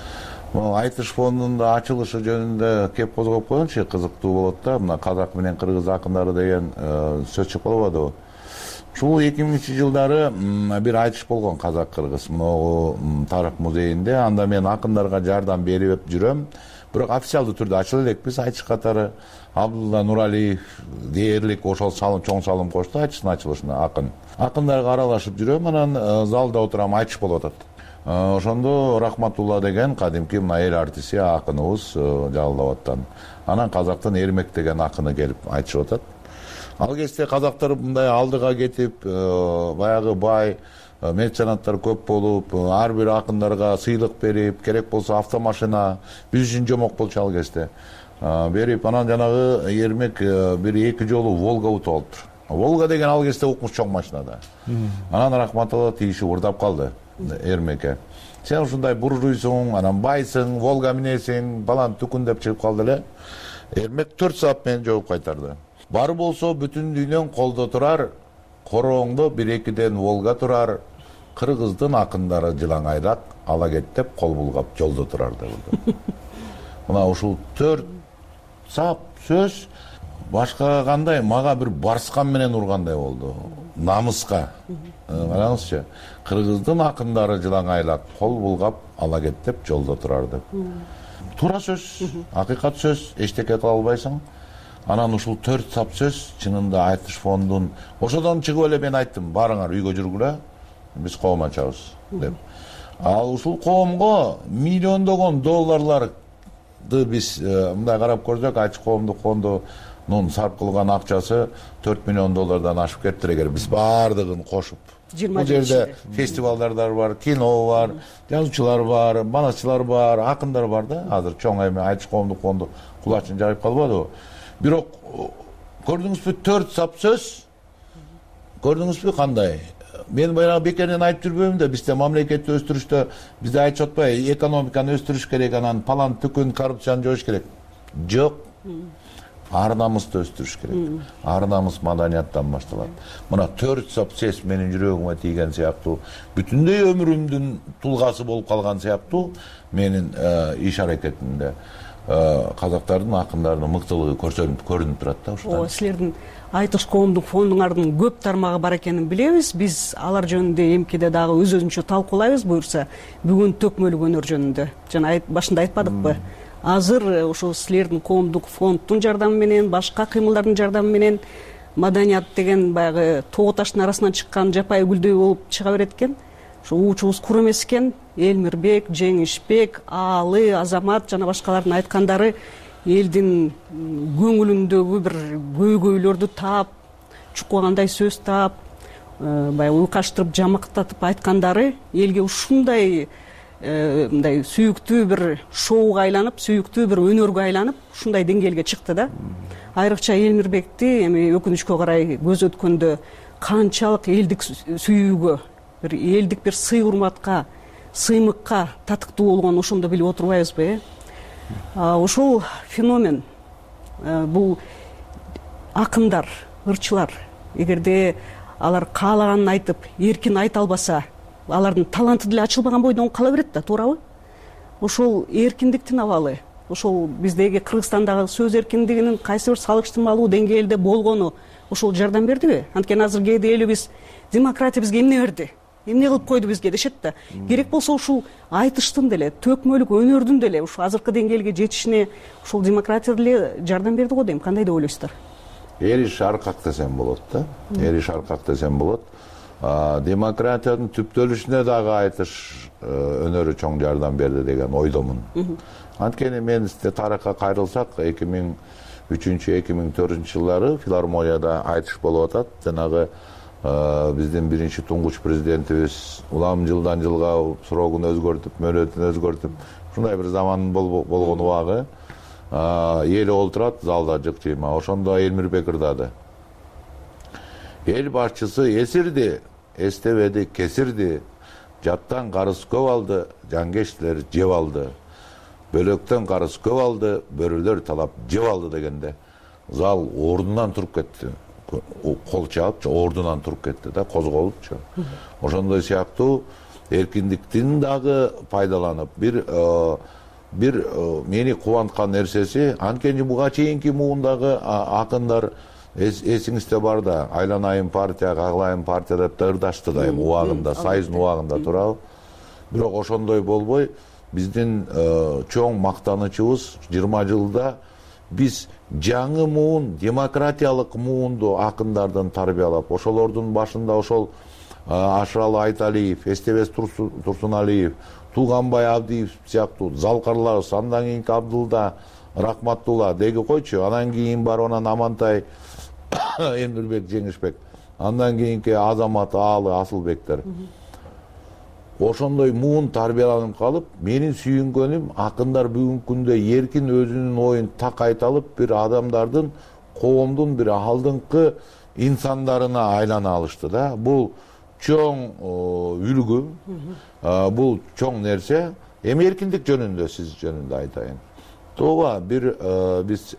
Айтыш фондунда ачылышы жөнүндө кеп козгоп койгончу, кызыктуу болот да. Мына казак менен кыргыз акындары деген сөз чыгып калбадыбы? Ушул 2000-жылдары бир айтыш болгон казак-кыргыз могу тарых музейинде. Анда мен акындарга жардам берип жүрөм. Бирок официалдуу түрдө ачыла элекпиз айтыш катары. Абдулла Нуралиев дээрлик ошол чоң салым кошту айтыштын ачылышына акын. Акындарга аралашып жүрөм, анан залда отурам, айтыш болуп атат. Ошондо Рахматулла деген кадимки мына эл артисти акыныбыз жалдап аттан. Анан казактын Эрмек деген акыны келип айтышып атат. Ал кезде казактар мындай алдыга кетип, баягы бай меценаттар көп болуп, ар бир акындарга сыйлык берип, керек болсо автомашина, биз үчүн жомок болчу ал кезде. Берип, анан жанагы Эрмек бир-эки жолу Волга утуп алыптыр. Волга деген ал кезде укмуш чоң машина да. Анан Рахматулла тийишип урдап калды Эрмекке. Сен ушундай буржуйсуң, анан байсың, Волга минесиң, балан түкүн деп чыгып калды эле. Эрмек 4 саат менен жооп кайтарды. Бар болсо бүтүн дүйнөң колдо турар, корооңдо 1-2ден Волга турар, кыргыздын акындары жылаңайлап, ала кет деп кол булгап жолдо турар деп. Мына ушул 4 саат сөз башка кандай, мага бир барскан менен ургандай болду. Намыска. Караңызчы, кыргыздын акындары жылаңайлап, кол булгап, ала кет деп жолдо турар деп. Туура сөз, акыйкат сөз, эчтеке кыла албайсың. Анан ушул 4 сап сөз чынында айтыш фондун. Ошодон чыгып эле мен айттым, барыңар үйгө жүргүлө, биз коом ачабыз деп. Ал ушул коомго миллиондогон долларларды биз мындай карап көрсөк, айтыш коомдук фондунун сарп кылган акчасы 4 миллион доллардан ашып кетти эгер биз баардыгын кошуп. Бул жерде фестивалдар бар, кино бар, жазуучулар бар, манасчылар бар, акындар бар да. Азыр чоң эме айтыш коомдук фонду кулачын жайып калбадыбы? Бирок көрдүңүзбү 4 сап сөз? Көрдүңүзбү кандай? Мен баягы бекеринен айтып жүрбөйм да, бизде мамлекетти өстүрүштө бизде айтып атпайбы, экономиканы өстүрүш керек, анан палан түкүн коррупцияны жоюш керек. Жок. Ар намысты өстүрүш керек. Ар намыс маданияттан башталат. Мына 4 сап сөз менин жүрөгүмө тийген сыяктуу, бүтүндөй өмүрүмдүн тулгасы болуп калган сыяктуу менин иш аракетимде казактардын акындарынын мыктылыгы көрүнүп турат да ушудан. Силердин айтыш коомдук фондуңардын көп тармагы бар экенин билебиз. Биз алар жөнүндө эмкиде дагы өз-өзүнчө талкуулайбыз буюрса. Бүгүн төкмөлүк өнөр жөнүндө. Жана башында айтпадыкпы? Азыр ошол силердин коомдук фонддун жардамы менен, башка кыймылдардын жардамы менен маданият деген баягы тоо таштын арасынан чыккан жапайы гүлдөй болуп чыга берет экен. Ошо уучубуз кур эмес экен. Элмирбек, Жеңишбек, Аалы, Азамат жана башкалардын айткандары элдин көңүлүндөгү бир көйгөйлөрдү таап, чуккагандай сөз таап, баягы уйкаштырып, жамактатып айткандары элге ушундай мындай сүйүктүү бир шоуга айланып, сүйүктүү бир өнөргө айланып, ушундай деңгээлге чыкты да. Айрыкча Элмирбекти эми өкүнүчкө карай көз өткөндө канчалык элдик сүйүүгө, бир элдик бир сый урматка, сыймыкка татыктуу болгонун ошондо билип отурбайбызбы? Ошол феномен, бул акындар, ырчылар, эгерде алар каалаганын айтып, эркин айта албаса, алардын таланты деле ачылбаган бойдон кала берет да, туурабы? Ошол эркиндиктин абалы, ошол биздеги Кыргызстандагы сөз эркиндигинин кайсы бир салыштырмалуу деңгээлде болгону ошол жардам бердиби? Анткени азыр кээде элибиз демократия бизге эмне берди? Эмне кылып койду бизге дешет да. Керек болсо ушул айтыштын деле, төкмөлүк өнөрдүн деле ушу азыркы деңгээлге жетишине ушул демократия деле жардам берди го дейм. Кандай деп ойлойсуздар? Эриш аркак десем болот да. Эриш аркак десем болот. Демократиянын түптөлүшүнө дагы айтыш өнөрү чоң жардам берди деген ойдомун. Анткени мен тарыхка кайрылсак, 2003-2004 жылдары филармонияда айтыш болуп атат. Жанагы биздин биринчи туңгуч президентибиз улам жылдан жылга срогун өзгөртүп, мөөнөтүн өзгөртүп, ушундай бир заман болгон убагы эл олтурат залда жык-жыйма. Ошондо Элмирбек ырдады. Эл башчысы эсирди, эстебеди, кесирди. Жаттан карыз көп алды, жангештер жеп алды. Бөлөктөн карыз көп алды, бөрүлөр талап жеп алды дегенде зал ордунан туруп кетти. Кол чаап, ордунан туруп кетти да, козголупчу. Ошондой сыяктуу эркиндиктин дагы пайдаланып, бир мени кубанткан нерсеси, анткени буга чейинки муундагы акындар эсиңизде бар да, айланайын партия, каглайын партия деп да ырдашты да, убагында, союздун убагында, туурабы? Бирок ошондой болбой, биздин чоң мактанычыбыз 20 жылда биз жаңы муун, демократиялык муунду акындардан тарбиялап, ошолордун башында ошол Ашыралы Айталиев, Эстебес Турсуналиев, Тууганбай Абдиев сыяктуу залкарларыбыз, андан кийинки Абдулда, Рахматтулла деги койчу, анан кийин бар анан Амантай, Элмирбек, Жеңишбек, андан кийинки Азамат, Аалы, Асылбектер. Ошондой муун тарбияланып калып, менин сүйүнгөнүм акындар бүгүнкү күндө эркин өзүнүн оюн так айта алып, бир адамдардын, коомдун бир алдыңкы инсандарына айлана алышты да. Бул чоң үлгү, бул чоң нерсе. Эми эркиндик жөнүндө, сиз жөнүндө айтайын. Тооба бир биз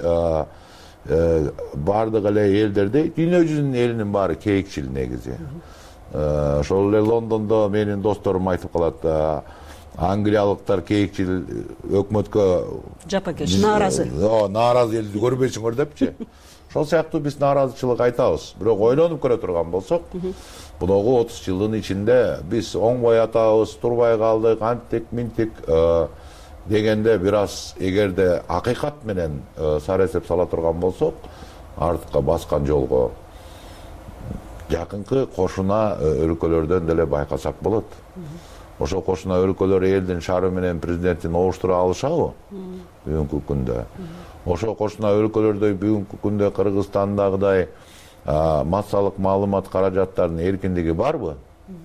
бардык эле элдерде, дүйнө жүзүнүн элинин баары кейикчил негизи. Ошол эле Лондондо менин досторум айтып калат, англиялыктар кейикчил өкмөткө жапакеш, нааразы. Нааразы элди көрбөйсүңөр депчи. Ошол сыяктуу биз нааразычылык айтабыз. Бирок ойлонуп көрө турган болсок, муногу 30 жылдын ичинде биз оңбой атабыз, турбай калдык, анттик, минтик дегенде бир аз эгерде акыйкат менен саресеп сала турган болсок, артка баскан жолго жакынкы кошуна өлкөлөрдөн деле байкасак болот. Ошол кошуна өлкөлөр элдин шаары менен президентин обуштура алышабы бүгүнкү күндө? Ошол кошуна өлкөлөрдө бүгүнкү күндө Кыргызстандагыдай массалык маалымат каражаттарынын эркиндиги барбы?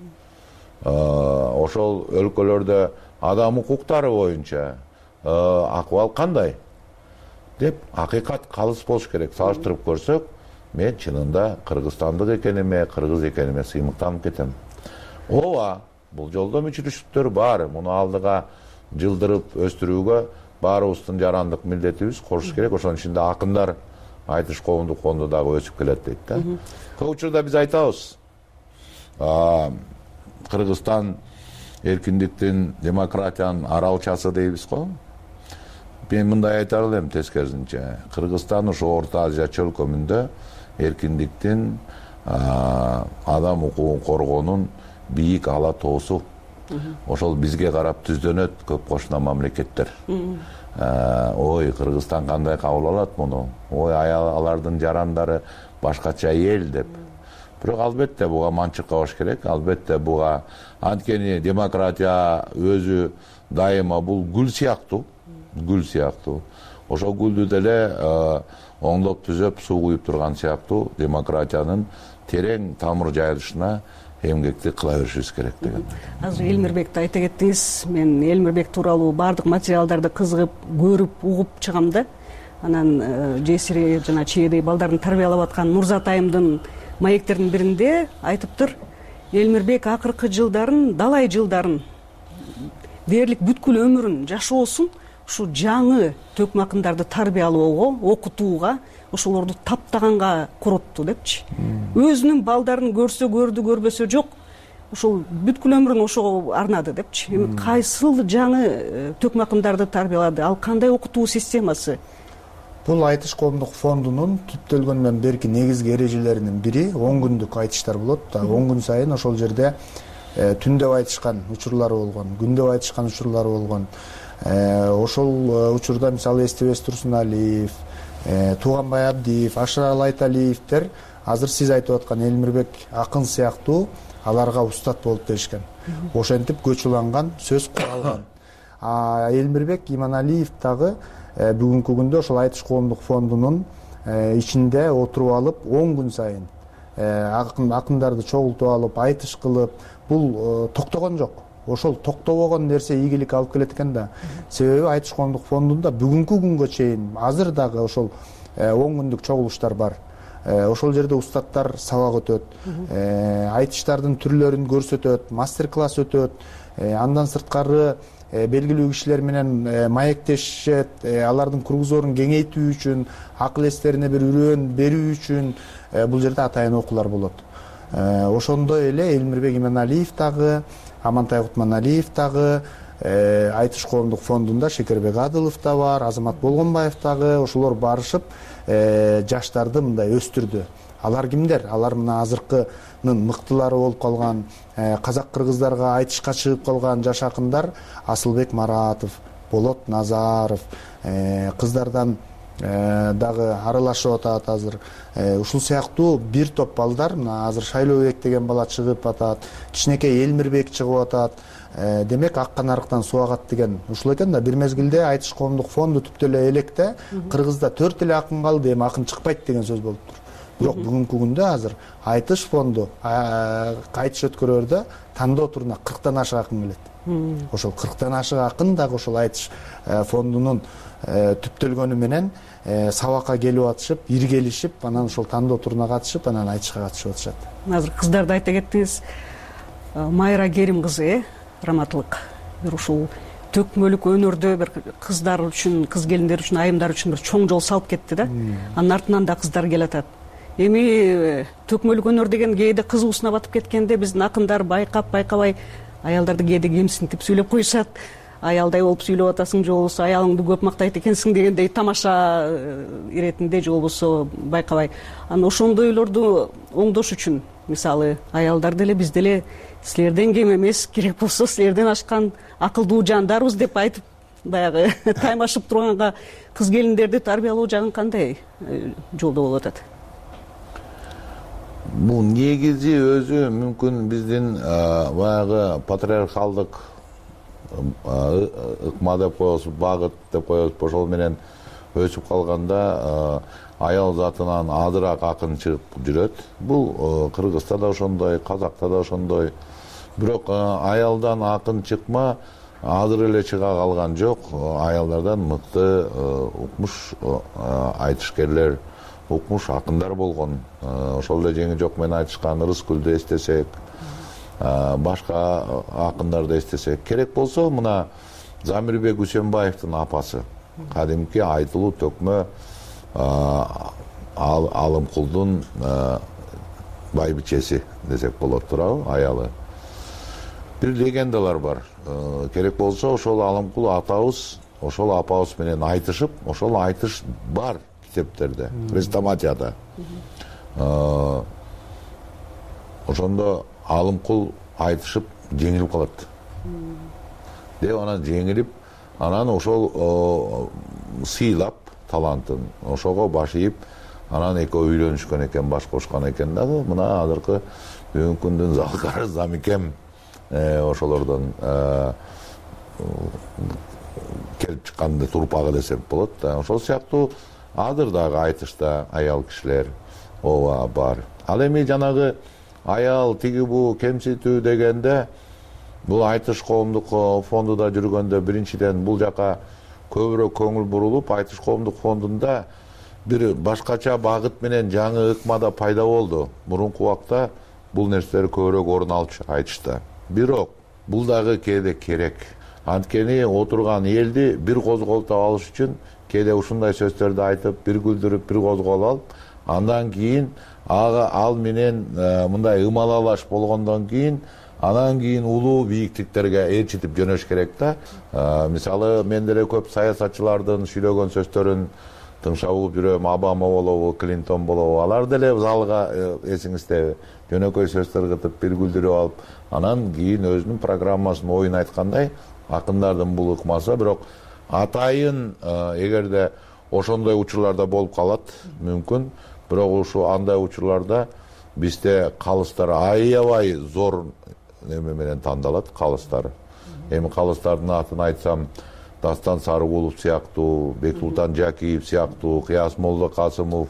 Ошол өлкөлөрдө адам укуктары боюнча акыбал кандай деп акыйкат калыс болуш керек. Салыштырып көрсөк, мен чынында кыргызстандык экениме, кыргыз экениме сыймыктанып кетем. Ооба, бул жолдо мүчүрүштүктөр бар. Муну алдыга жылдырып өстүрүүгө баарыбыздын жарандык милдетибиз кошуш керек. Ошонун ичинде акындар айтыш коомдук фонду дагы өсүп келет дейт да. Көп учурда биз айтабыз, Кыргызстан эркиндиктин, демократиянын аралчасы дейбиз го. Мен мындай айтар элем тескерисинче. Кыргызстан ошо Орто Азия чөлкөмүндө эркиндиктин, адам укугун коргоонун бийик ала тоосу. Ошол бизге карап түздөнөт көп кошуна мамлекеттер. ой Кыргызстан кандай кабыл алат муну, ой алардын жарандары башкача эл деп. Бирок албетте буга манчыкабаш керек, албетте буга анткени демократия өзү дайыма бул гүл сыяктуу. Ошол гүлдү деле оңдоп түзөп суу куюп турган сыяктуу демократиянын терең тамыр жайылышына эмгекти кыла беришибиз керек деген. Азыр Элмирбекти айта кеттиңиз. Мен Элмирбек тууралуу баардык материалдарды кызыгып, көрүп, угуп чыгам да. Анан жесири жана чээдей балдарын тарбиялап аткан Нурзат айымдын маектердин биринде айтыптыр, Элмирбек акыркы жылдарын, далай жылдарын, дээрлик бүткүл өмүрүн, жашоосун ушу жаңы төкмө акындарды тарбиялоого, окутууга, ошолорду таптаганга коротту депчи. Өзүнүн балдарын көрсө көрдү, көрбөсө жок, ошол бүткүл өмүрүн ошого арнады депчи. Эми кайсыл жаңы төкмө акындарды тарбиялады, ал кандай окутуу системасы? Бул айтыш коомдук фондунун түптөлгөндөн берки негизги эрежелеринин бири 10 күндүк айтыштар болот. 10 күн сайын ошол жерде түндөп айтышкан учурлары болгон, күндөп айтышкан учурлары болгон. Ошол учурда мисалы Эстебес Турсуналиев, Тууганбай Абдиев, Ашырал Айталиевдер азыр сиз айтып аткан Элмирбек акын сыяктуу аларга устат болуп беришкен. Ошентип көч уланган, сөз куралган. Элмирбек Иманалиев дагы бүгүнкү күндө ошол айтыш коомдук фондунун ичинде отуруп алып 10 күн сайын акындарды чогултуп алып, айтыш кылып, бул токтогон жок. Ошол токтобогон нерсе ийгилик алып келет экен да. Себеби айтыш коомдук фондунда бүгүнкү күнгө чейин азыр дагы ошол 10 күндүк чогулуштар бар. Ошол жерде устаттар сабак өтөт, айтыштардын түрлөрүн көрсөтөт, мастер-класс өтөт. Андан сырткары белгилүү кишилер менен маектешет, алардын кругзорун кеңейтүү үчүн, акыл эстерине бир үрөөн берүү үчүн бул жерде атайын окуулар болот. Ошондой эле Элмирбек Иманалиев дагы, Амантай Кутманалиев дагы, айтыш коомдук фондунда Шекербек Адылов да бар, Азамат Болгонбаев дагы, ошолор барышып жаштарды мындай өстүрдү. Алар кимдер? Алар мына азыркынын мыктылары болуп калган, казак-кыргыздарга айтышка чыгып калган жаш акындар Асылбек Маратов, Болот Назаров, кыздардан дагы аралашып атат азыр. Ушул сыяктуу бир топ балдар, мына азыр Шайлообек деген бала чыгып атат, кичинекей Элмирбек чыгып атат. Демек аккан арыктан суу агат деген ушул экен да. Бир мезгилде айтыш коомдук фонду түптө эле электе Кыргызда 4 эле акын калды, эми акын чыкпайт деген сөз болуптур. Бирок бүгүнкү күндө азыр айтыш фонду айтыш өткөрөрдө тандоо туруна 40тан ашык акын келет. Ошол 40тан ашык акын дагы ошол айтыш фондунун түптөлгөнү менен сабакка келип атышып, иргелишип, анан ошол тандоо туруна катышып, анан айтышка катышып атышат. Азыр кыздарды айта кеттиңиз. Майра Керим кызы, раматылык. Бир ушул төкмөлүк өнөрдө бир кыздар үчүн, кыз келиндер үчүн, айымдар үчүн бир чоң жол салып кетти да. Анын артынан да кыздар келатат. Эми төкмөлүк өнөр деген кээде кызуусуна батып кеткенде биздин акындар байкабай аялдарды кээде кемсинтип сүйлөп коюшат. Аялдай болуп сүйлөп атасың, же болбосо аялыңды көп мактайт экенсиң дегендей тамаша иретинде, же болбосо байкабай. Анан ошондойлорду оңдош үчүн, мисалы, аялдар деле биз деле силерден кем эмес, керек болсо силерден ашкан акылдуу жандарбыз деп айтып, баягы таймашып турганга кыз келиндерди тарбиялоо жагын кандай жолдо болуп атат? Бул негизи өзү мүмкүн биздин баягы патриархалдык ыкма деп коебуз, багыт деп коебуз, ошол менен өсүп калганда аял затынан адыраак акын чыгып жүрөт. Бул Кыргызда да ошондой, Казакта да ошондой. Бирок аялдан акын чыкма азыр эле чыга калган жок. Аялдардан мыкты укмуш айтышкерлер, укмуш акындар болгон. Ошол эле жеңи жок менен айтышкан Рыскүлдү эстесек, башка акындарды эстесек, керек болсо мына Замирбек Үсөнбаевдин апасы, кадимки айтылуу төкмө Алымкулдун байбичеси десек болот туурабы, аялы. Бир легендалар бар. Керек болсо ошол Алымкул атабыз, ошол апабыз менен айтышып, ошол айтыш бар китептерде, хрестоматияда. Ошондо Алымкул айтышып жеңилип калат. Деп анан жеңилип анан ошол сыйлап талантын ошого баш ийип анан экөө үйлөнүшкөн экен, баш кошкон экен дагы. Мына азыркы бүгүнкү күндүн залкары замикем ошолордон келип чыккан турпагы десек болот да. Ошол сыяктуу азыр дагы айтышта аял кишилер ооба бар. Ал эми жанагы аял тиги бу кемситүү дегенде бул айтыш коомдук фондунда жүргөндө биринчиден бул жака көбүрөөк көңүл бурулуп, айтыш коомдук фондунда бир башкача багыт менен жаңы ыкмада пайда болду. Мурунку убакта бул нерселер көбүрөөк орун алчу айтышта. Бирок бул дагы кээде керек. Анткени отурган элди бир козголтуп алыш үчүн кээде ушундай сөздөрдү айтып, бир күлдүрүп, бир козголуп алып, андан кийин ал менен мындай ымалалаш болгондон кийин анан кийин улуу бийиктиктерге ээрчитип жөнөш керек да. Мисалы мен деле көп саясатчылардын сүйлөгөн сөздөрүн тыңшап угуп жүрөм. Обама болобу, Клинтон болобу, алар деле залга эсиңиздеби жөнөкөй сөздөр кытып, бир күлдүрүп алып, анан кийин өзүнүн программасын оюн айткандай акындардын бул ыкмасы. Бирок атайын эгерде ошондой учурларда болуп калат мүмкүн. Бирок ушу андай учурларда бизде калыстар аябай зор неме менен тандалат, калыстар. Эми калыстардын атын айтсам, Дастан Сарыгулов сыяктуу, Бексултан Жакиев сыяктуу, Кыяс Молдо Касымов,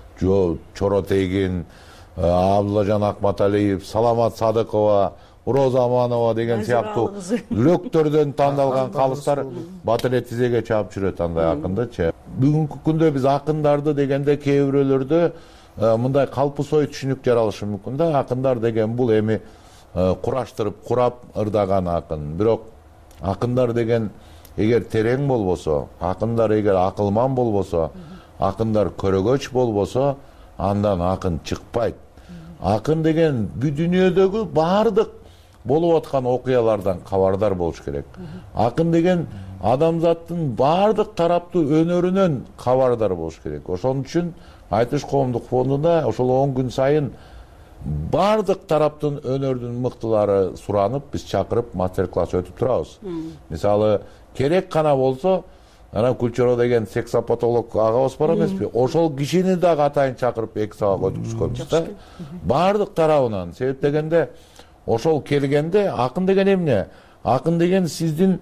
Чоротегин, Абдуллажан Акматалиев, Саламат Садыкова, Роза Аманова деген сыяктуу лөктөрдөн тандалган калыстар батыр эле тизеге чаап жүрөт андай акындычы. Бүгүнкү күндө биз акындарды дегенде кээ бирөөлөрдө мындай калпысой түшүнүк жаралышы мүмкүн да. Акындар деген бул эми кураштырып, курап ырдаган акын. Бирок акындар деген эгер терең болбосо, акындар эгер акылман болбосо, акындар көрөгөч болбосо, андан акын чыкпайт. Акын деген бүт дүйнөдөгү баардык болуп аткан окуялардан кабардар болуш керек. Акын деген адамзаттын баардык тараптуу өнөрүнөн кабардар болуш керек. Ошон үчүн айтыш коомдук фондунда ошол 10 күн сайын баардык тараптын өнөрдүн мыктылары суранып, биз чакырып мастер-класс өтүп турабыз. Мисалы, керек гана болсо, анан Кульчоро деген сексопатолог агабыз бар эмеспи? Ошол кишини дагы атайын чакырып 2 саат өткүзгөнбүз да. Баардык тарабынан. Себеп дегенде ошол келгенде акын деген эмне? Акын деген сиздин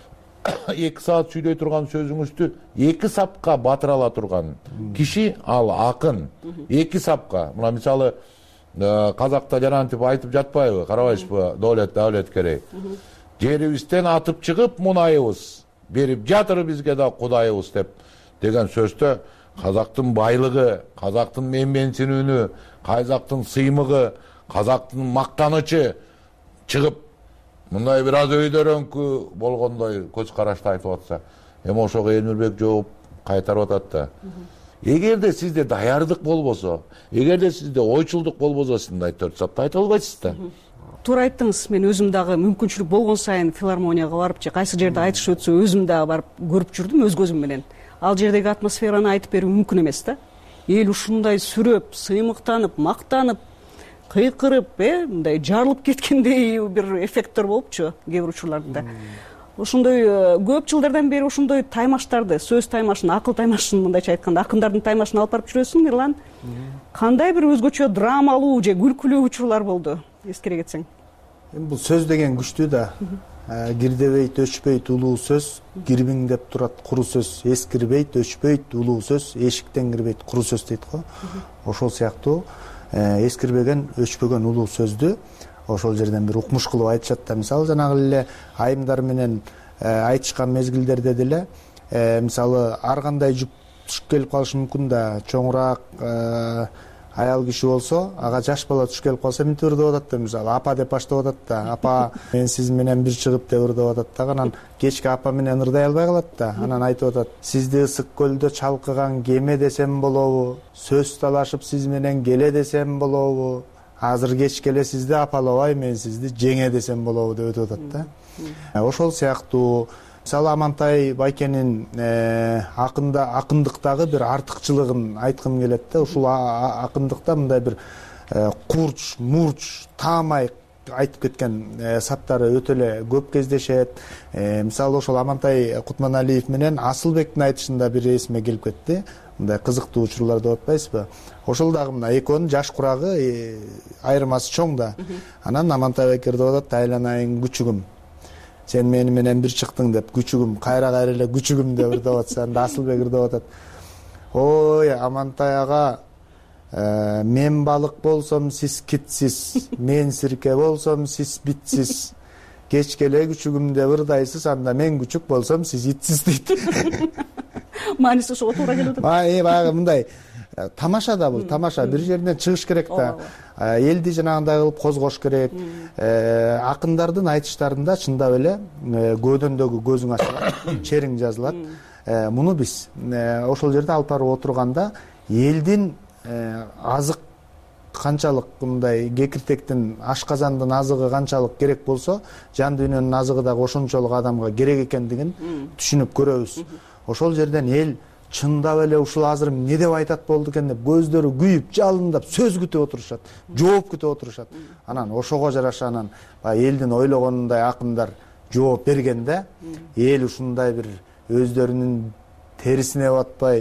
2 саат сүйлөй турган сөзүңүздү 2 сапка батыра ала турган киши ал акын. 2 сапка. Мына мисалы казакта жарантип айтып жатпайбы? Карабайсызбы? Давлет керек. Жерибизден атып чыгып мунайыбыз берип жатыр бизге да кудайыбыз деп деген сөздө казактын байлыгы, казактын менменсинүүнү, казактын сыймыгы, казактын мактанычы чыгып мындай бир аз өйдөрөңкү болгондой көз карашты айтып атса, эми ошого Элмирбек жооп кайтарып атат да. Эгерде сизде даярдык болбосо, эгерде сизде ойчулдук болбосо, сиз мындай 4 саатта айта албайсыз да. Туура айттыңыз. Мен өзүм дагы мүмкүнчүлүк болгон сайын филармонияга барып же кайсы жерде айтыш өтсө өзүм дагы барып көрүп жүрдүм өз көзүм менен. Ал жердеги атмосфераны айтып берүү мүмкүн эмес да. Эл ушундай сүрөп, сыймыктанып, мактанып, кыйкырып, мындай жарылып кеткендей бир эффекттер болупчу кээ бир учурларда. Ошондой көп жылдардан бери ошондой таймаштарды, сөз таймашын, акыл таймашын мындайча айтканда, акындардын таймашын алып барып жүрөсүң, Эрлан. Кандай бир өзгөчө драмалуу же күлкүлүү учурлар болду, эскере кетсең? Бул сөз деген күчтүү да. Кирдебейт, өчпөйт улуу сөз, кирбиңдеп турат куру сөз. Эскирбейт, өчпөйт улуу сөз, эшиктен кирбейт куру сөз дейт го. Ошол сыяктуу эскирбеген, өчпөгөн улуу сөздү ошол жерден бир укмуш кылып айтышат да. Мисалы, жанагы эле айымдар менен айтышкан мезгилдерде деле мисалы ар кандай жүк түшүп келип калышы мүмкүн да. Чоңураак аял киши болсо, ага жаш бала түшүп келип калса мынтип ырдап атат да. Мисалы, апа деп баштап атат да. Апа, мен сиз менен бир чыгып деп ырдап атат да. Анан кечки апа менен ырдай албай калат да. Анан айтып атат: сизди ысык көлдө чалкыган кеме десем болобу? Сөз талашып сиз менен келе десем болобу? Азыр кечке эле сизди апалабай, мен сизди жеңе десем болобу деп өтүп атат да. Ошол сыяктуу мисалы Амантай Байкенин акындыктагы бир артыкчылыгын айткым келет да. Ушул акындыкта мындай бир курч, мурч, таамай айтып кеткен саптары өтө эле көп кездешет. Мисалы ошол Амантай Кутманалиев менен Асылбектин айтышында бир эсиме келип кетти. Мындай кызыктуу учурлар деп атпайсызбы? Ошол дагы мына экөөнүн жаш курагы айырмасы чоң да. Анан Амантай Бекер деп атат: айланайын күчүгүм, сен мени менен бир чыктың деп, күчүгүм, кайра эле күчүгүм деп ырдап атса, анда Асылбек ырдап атат: ой Амантай ага, мен балык болсом сиз китсиз, мен сирке болсом сиз битсиз, кечке эле күчүгүм деп ырдайсыз, анда мен күчүк болсом сиз итсиз дейт. Мааниси ошого туура келип атат. Баягы мындай тамаша да бул, тамаша. Бир жерден чыгыш керек да. Элди жанагындай кылып козгош керек. Акындардын айтыштарында чындап эле көөдөндөгү көзүң ачылат, чериң жазылат. Муну биз ошол жерде алып барып отурганда элдин азык канчалык, мындай кекиртектин, ашказандын азыгы канчалык керек болсо, жан дүйнөнүн азыгы дагы ошончолук адамга керек экендигин түшүнүп көрөбүз. Ошол жерден эл чындап эле ушул азыр эмне деп айтат болду экен деп көздөрү күйүп, жалындап сөз күтүп отурушат, жооп күтүп отурушат. Анан ошого жараша анан элдин ойлогонундай акындар жооп бергенде, эл ушундай бир өздөрүнүн терисине батпай,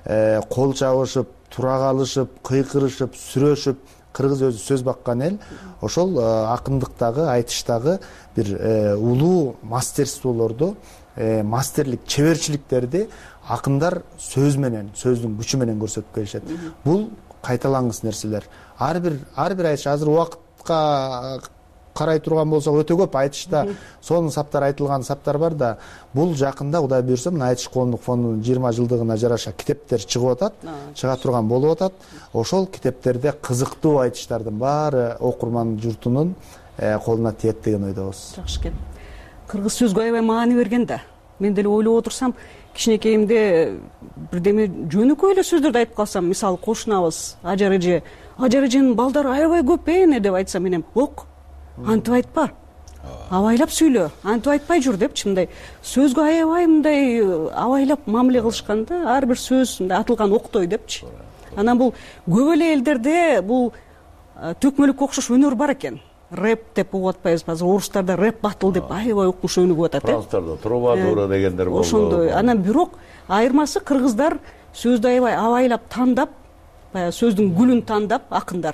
кол чабышып, тура калышып, кыйкырышып, сүрөшүп, кыргыз өзү сөз баккан эл. Ошол акындыктагы, айтыштагы бир улуу мастерстволорду, мастерлик, чеберчиликтерди акындар сөз менен, сөздүн күчү менен көрсөтүп келишет. Бул кайталангыс нерселер. Ар бир айтыш азыр убакытка карай турган болсок өтө көп айтышта сонун саптар, айтылган саптар бар да, бул жакында Кудай буйрса мына айтыш коомдук фондунун 20 жылдыгына жараша китептер чыгып атат, чыга турган болуп атат. Ошол китептерде кызыктуу айтыштардын баары окурман журтунун колуна тиет деген ойдобуз. Жакшы экен. Кыргыз сөзгө аябай маани берген да. Мен деле ойлоп отурсам, кичинекейимде бирдеме жөнөкөй эле сөздөрдү айтып калсам, мисалы кошунабыз, ажар эженин балдары аябай көп эне деп айтсам менен, ок, антип айтпа, абайлап сүйлө, антип айтпай жүр депчи, мындай сөзгө аябай мындай абайлап мамиле кылышкан да, ар бир сөз мындай атылган октой депчи. Анан бул көп эле элдерде бул төкмөлүккө окшош өнөр бар экен. Рэп деп угуп атпайбызбы? Азыр орустарда рэп батыл деп аябай укмуш өнүгүп атат. Француздарда трубадура дегендер болду. Ошондой. Анан бирок айырмасы кыргыздар сөздү аябай абайлап тандап, сөздүн гүлүн тандап, акындар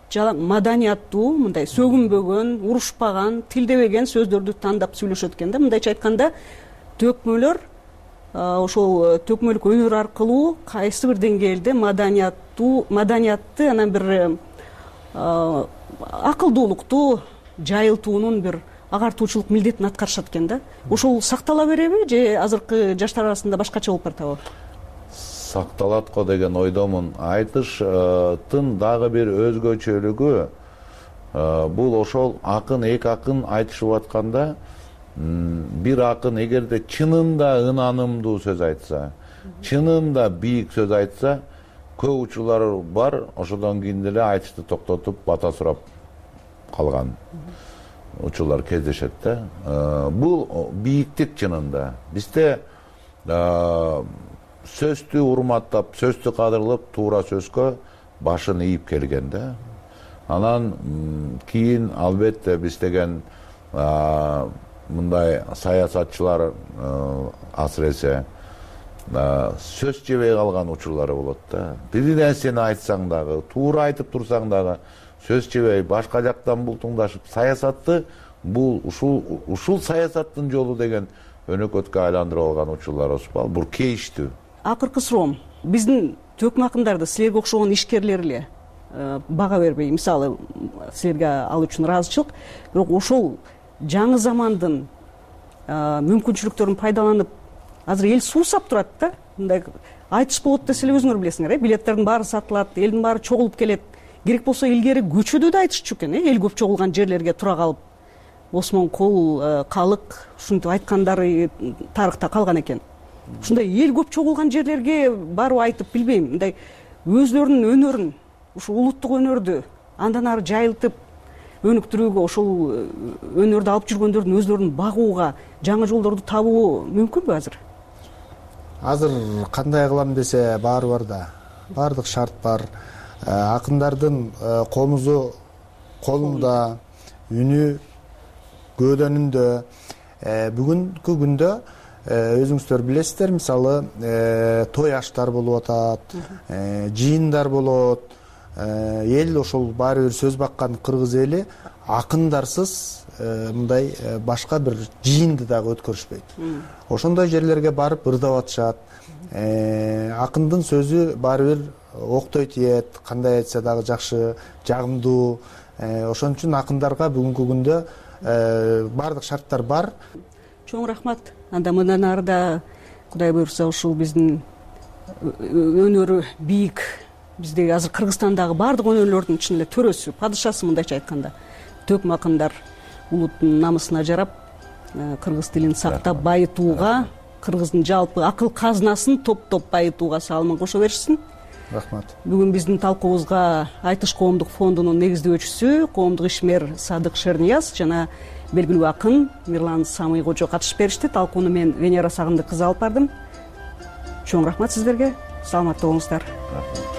маданияттуу, мындай сөгүнбөгөн, урушпаган, тилдебеген сөздөрдү тандап сүйлөшөт экен да. Мындайча айтканда, төкмөлөр ошол төкмөлүк өнөр аркылуу кайсы бир деңгээлде маданиятты анан бир акылдуулукту жайылтуунун бир агартуучулук милдетин аткарышат экен да. Ошол сактала береби же азыркы жаштар арасында башкача болуп баратабы? Сакталат го деген ойдомун. Айтыштын дагы бир өзгөчөлүгү бул ошол акын, эки акын айтышып атканда, бир акын эгерде чынында ынанымдуу сөз айтса, чынында бийик сөз айтса, көп учурлар бар, ошодон кийин деле айтышты токтотуп, бата сурап калган учурлар кездешет да. Бул бийиктик чынында. Бизде сөздү урматтап, сөздү кадырлап, туура сөзгө башын ийип келген да. Анан кийин албетте биз деген мындай саясатчылар асыресе сөз жебей калган учурлары болот да. Бир нерсени айтсаң дагы, туура айтып турсаң дагы сөз жебей башка жактан бултуңдашып, саясатты бул ушул саясаттын жолу деген өнөкөткө айландырып алган учурлар болсо, бул кейиштүү. Акыркы суроом, биздин төкмө акындарды силерге окшогон ишкерлер эле бага бербей, мисалы силерге ал үчүн ыраазычылык, бирок ошол жаңы замандын мүмкүнчүлүктөрүн пайдаланып азыр эл суусап турат да. Мындай айтыш болот десе эле өзүңөр билесиңер, билеттердин баары сатылат, элдин баары чогулуп келет. Керек болсо илгери көчөдө да айтышчу экен, эл көп чогулган жерлерге тура калып, Осмон Кол, Калык ушинтип айткандары тарыхта калган экен. Ушундай эл көп чогулган жерлерге барып айтып билбейм, мындай өзлөрүнүн өнөрүн, ушул улуттук өнөрдү андан ары жайылтып өнүктүрүүгө, ошол өнөрдү алып жүргөндөрдүн өзлөрүн багууга жаңы жолдорду табуу мүмкүнбү азыр? Азыр кандай кылам десе баары бар да. Баардык шарт бар. Акындардын комузу колунда, үнү көөдөнүндө. Бүгүнкү күндө өзүңүздөр билесиздер, мисалы той аштар болуп атат, жыйындар болот. Эл ошол баары бир сөз баккан кыргыз эли акындарсыз мындай башка бир жыйынды дагы өткөрүшпөйт. Ошондой жерлерге барып ырдап атышат. Акындын сөзү баары бир октой тиет, кандай айтса дагы жакшы, жагымдуу. Ошон үчүн акындарга бүгүнкү күндө баардык шарттар бар. Чоң рахмат. Анда мындан ары да Кудай буйрса ушул биздин өнөрү бийик, бизде азыр Кыргызстандагы баардык өнөрлөрдүн чын эле төрөсү, падышасы мындайча айтканда, төкм акындар улуттун намысына жарап, кыргыз тилин сактап байытууга, кыргыздын жалпы акыл казынасын топтоп байытууга салымын кошо беришсин. Рахмат. Бүгүн биздин талкуубузга Айтыш коомдук фондунун негиздөөчүсү, коомдук ишмер Садык Шернияз жана белгилүү акын Мирлан Самый кожо катышып беришти. Талкууну мен Венера Сагындык кызы алып бардым. Чоң рахмат сиздерге. Саламатта болуңуздар.